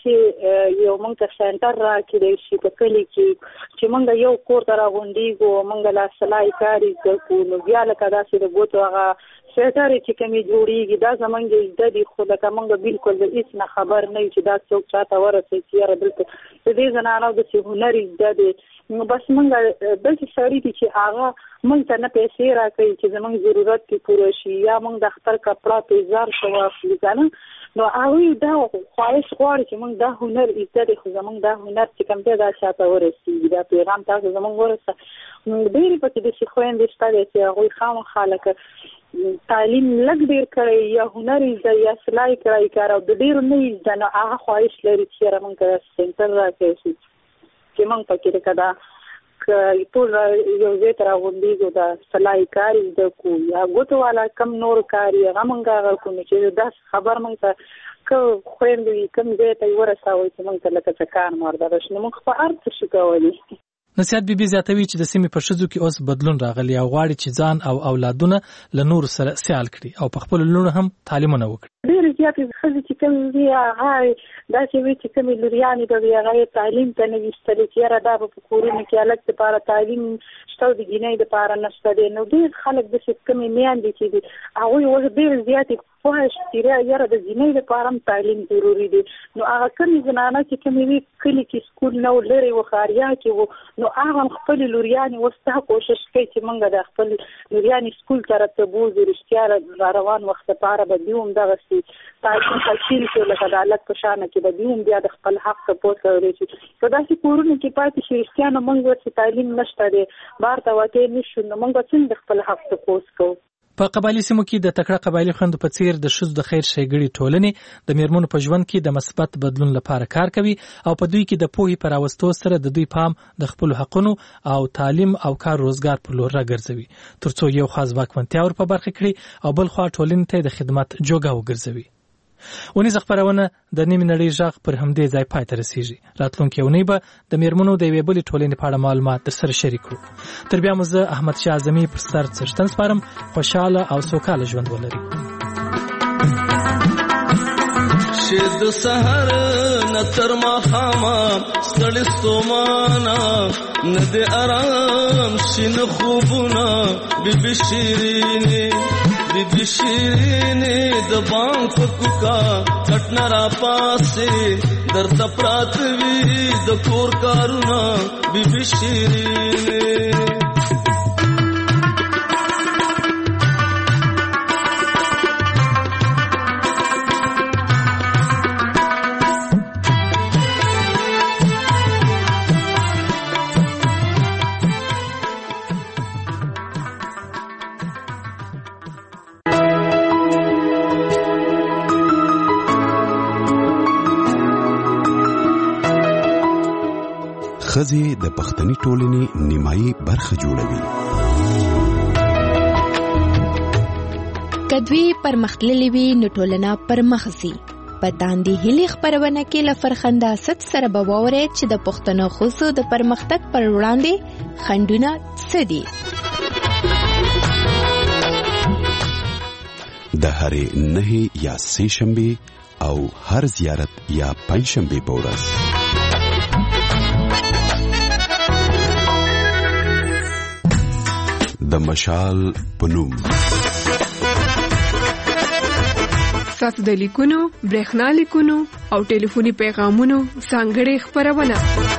داسې یو موږ ته سینټر راکړی شي په کلي کې چې موږ یو کور ته راغونډېږو موږ لا سلای کار زده کړو نو بیا لکه داسې د ګوتو هغه سویټرې چې کومې جوړېږي دا زموږ زده دي خو لکه موږ بالکل د هېڅ نه خبر نه یو چې دا څوک چاته ورسوي چې یاره دلته د دې زنانو داسې هنر زده دی نو بس موږ داسې سړي دي چې هغه موږ ته نه پیسې راکوي چې زموږ ضرورت کې پوره شي یا موږ د اختر کپړه پیزار ښه واخلي که نه نو هغوی دا خواهش غواړي چې موږ دا هنر زده دی خو زموږ دا هنر چې کوم دی دا چاته ورسېږي دا پیغام تاسو زموږ ورسه ډېرې پکې داسې خویندې شته دی چې هغوی خامخا لکه تعلیم لږ ډېر کړی یا هنر زده یا سلای کړی کار او د ډېرو نه زده نو هغه خواهش لري چې یاره موږ ته سینټر راکړی شي چې موږ پکې لکه دا ټول یو ځای ته راغونډېږو دا سلای کار زده کړو یا ګوتو والا کم نور کار یې هغه موږ هغه کړو نو چې داسې خبر موږ ته که خویندې وي کوم ځای ته یې ورسوئ چې موږ ته لکه څه کار مارداره شي نو موږ په هر څه شو کولی. نصیحت بیبي زیاتوي چې د سیمې په ښځو کې اوس بدلون راغلی او غواړي چې ځان او اولادونه له نورو سره سیال کړي او په خپلو لوڼو هم تعلیمونه وکړي. ډېرې زیاتې ښځې چې کومې وي هغه داسې وي چې کومې لوریانې به وي هغه یې تعلیم ته نه وي ایستلې چې یاره دا به په کورونو کې هلک دپاره تعلیم شته او د جینۍ دپاره نشته دی نو ډېر خلک داسې کومې میندې چې دي هغوی اوس ډېرې زیاتې پوهه شي چې یاره د جینۍ دپاره هم تعلیم ضروري دی نو هغه کومې زنانه چې کومې وي کلي کې سکول نه و لرې و ښاریا کې و نو هغه هم خپلې لوریانې اوس دا کوشش کوي چې موږ د خپل لوریانې سکول طرف ته بوځو رښتیا را روان وخت دپاره به دوی هم دغسې تعلیم حاصل کړي لکه د هلک په شانه کې به دوی هم بیا د خپل حق تپوس کولی شي په داسې کورونو کې پاتې شي رښتیا نو موږ ورته تعلیم نشته دی بهر ته وتلی نه شو نو موږ به څنګه د خپل حق تپوس کوو. په قبایلي سیمو کې د تکړه قبایلي خویندو په څیر د ښځو د خیر ښېګړې ټولنې د میرمنو په ژوند کې د مثبت بدلون لپاره کار کوي او په دوی کې د پوهې په راوستو سره د دوی پام د خپلو حقونو او تعلیم او کار روزګار پر لور راګرځوي ترڅو یو خاص واکمنتیا ور په برخه کړي او بل خوا ټولنې ته د خدمت جوګه وګرځوي. ونیزه خپرونه د نیمې نړۍ غږ پر همدې ځای پای ته رسیږي. راتلونکې اونۍ به د میرمنو د یوې بلې ټولنې په اړه معلومات درسره شریک کړو. تر بیا مو زه احمدشاه اعظمي پر سر څښتن سپارم. خوشحاله او سوکاله ژوند ولرئ. چې د سحر نه تر مخامه ستړي ستومانه نه د آرام شین خوبونه بیبي شیرینې بیبي شیرینې د بام فکوکا کټنا را پاسې درته پرات وي د کور کارونه بیبي شیرینې ښځې د پښتني ټولنې نیمایي برخه جوړوي. کدوی پرمختللې وي نو ټولنه پرمخځي. په داندې هلي خبرونه کې لفرخنده ست سره بوورې چې د پښتنو خصو د پرمختګ پر وړاندې خندونه څه دي. د هرې نهي یا سې شنبې او هر زیارت یا پنځ شنبې په ورځ د مشال پنوم ستاسو د لیکونو، برېښنا لیکونو او ټلیفوني پیغامونو ځانګړې خبرونه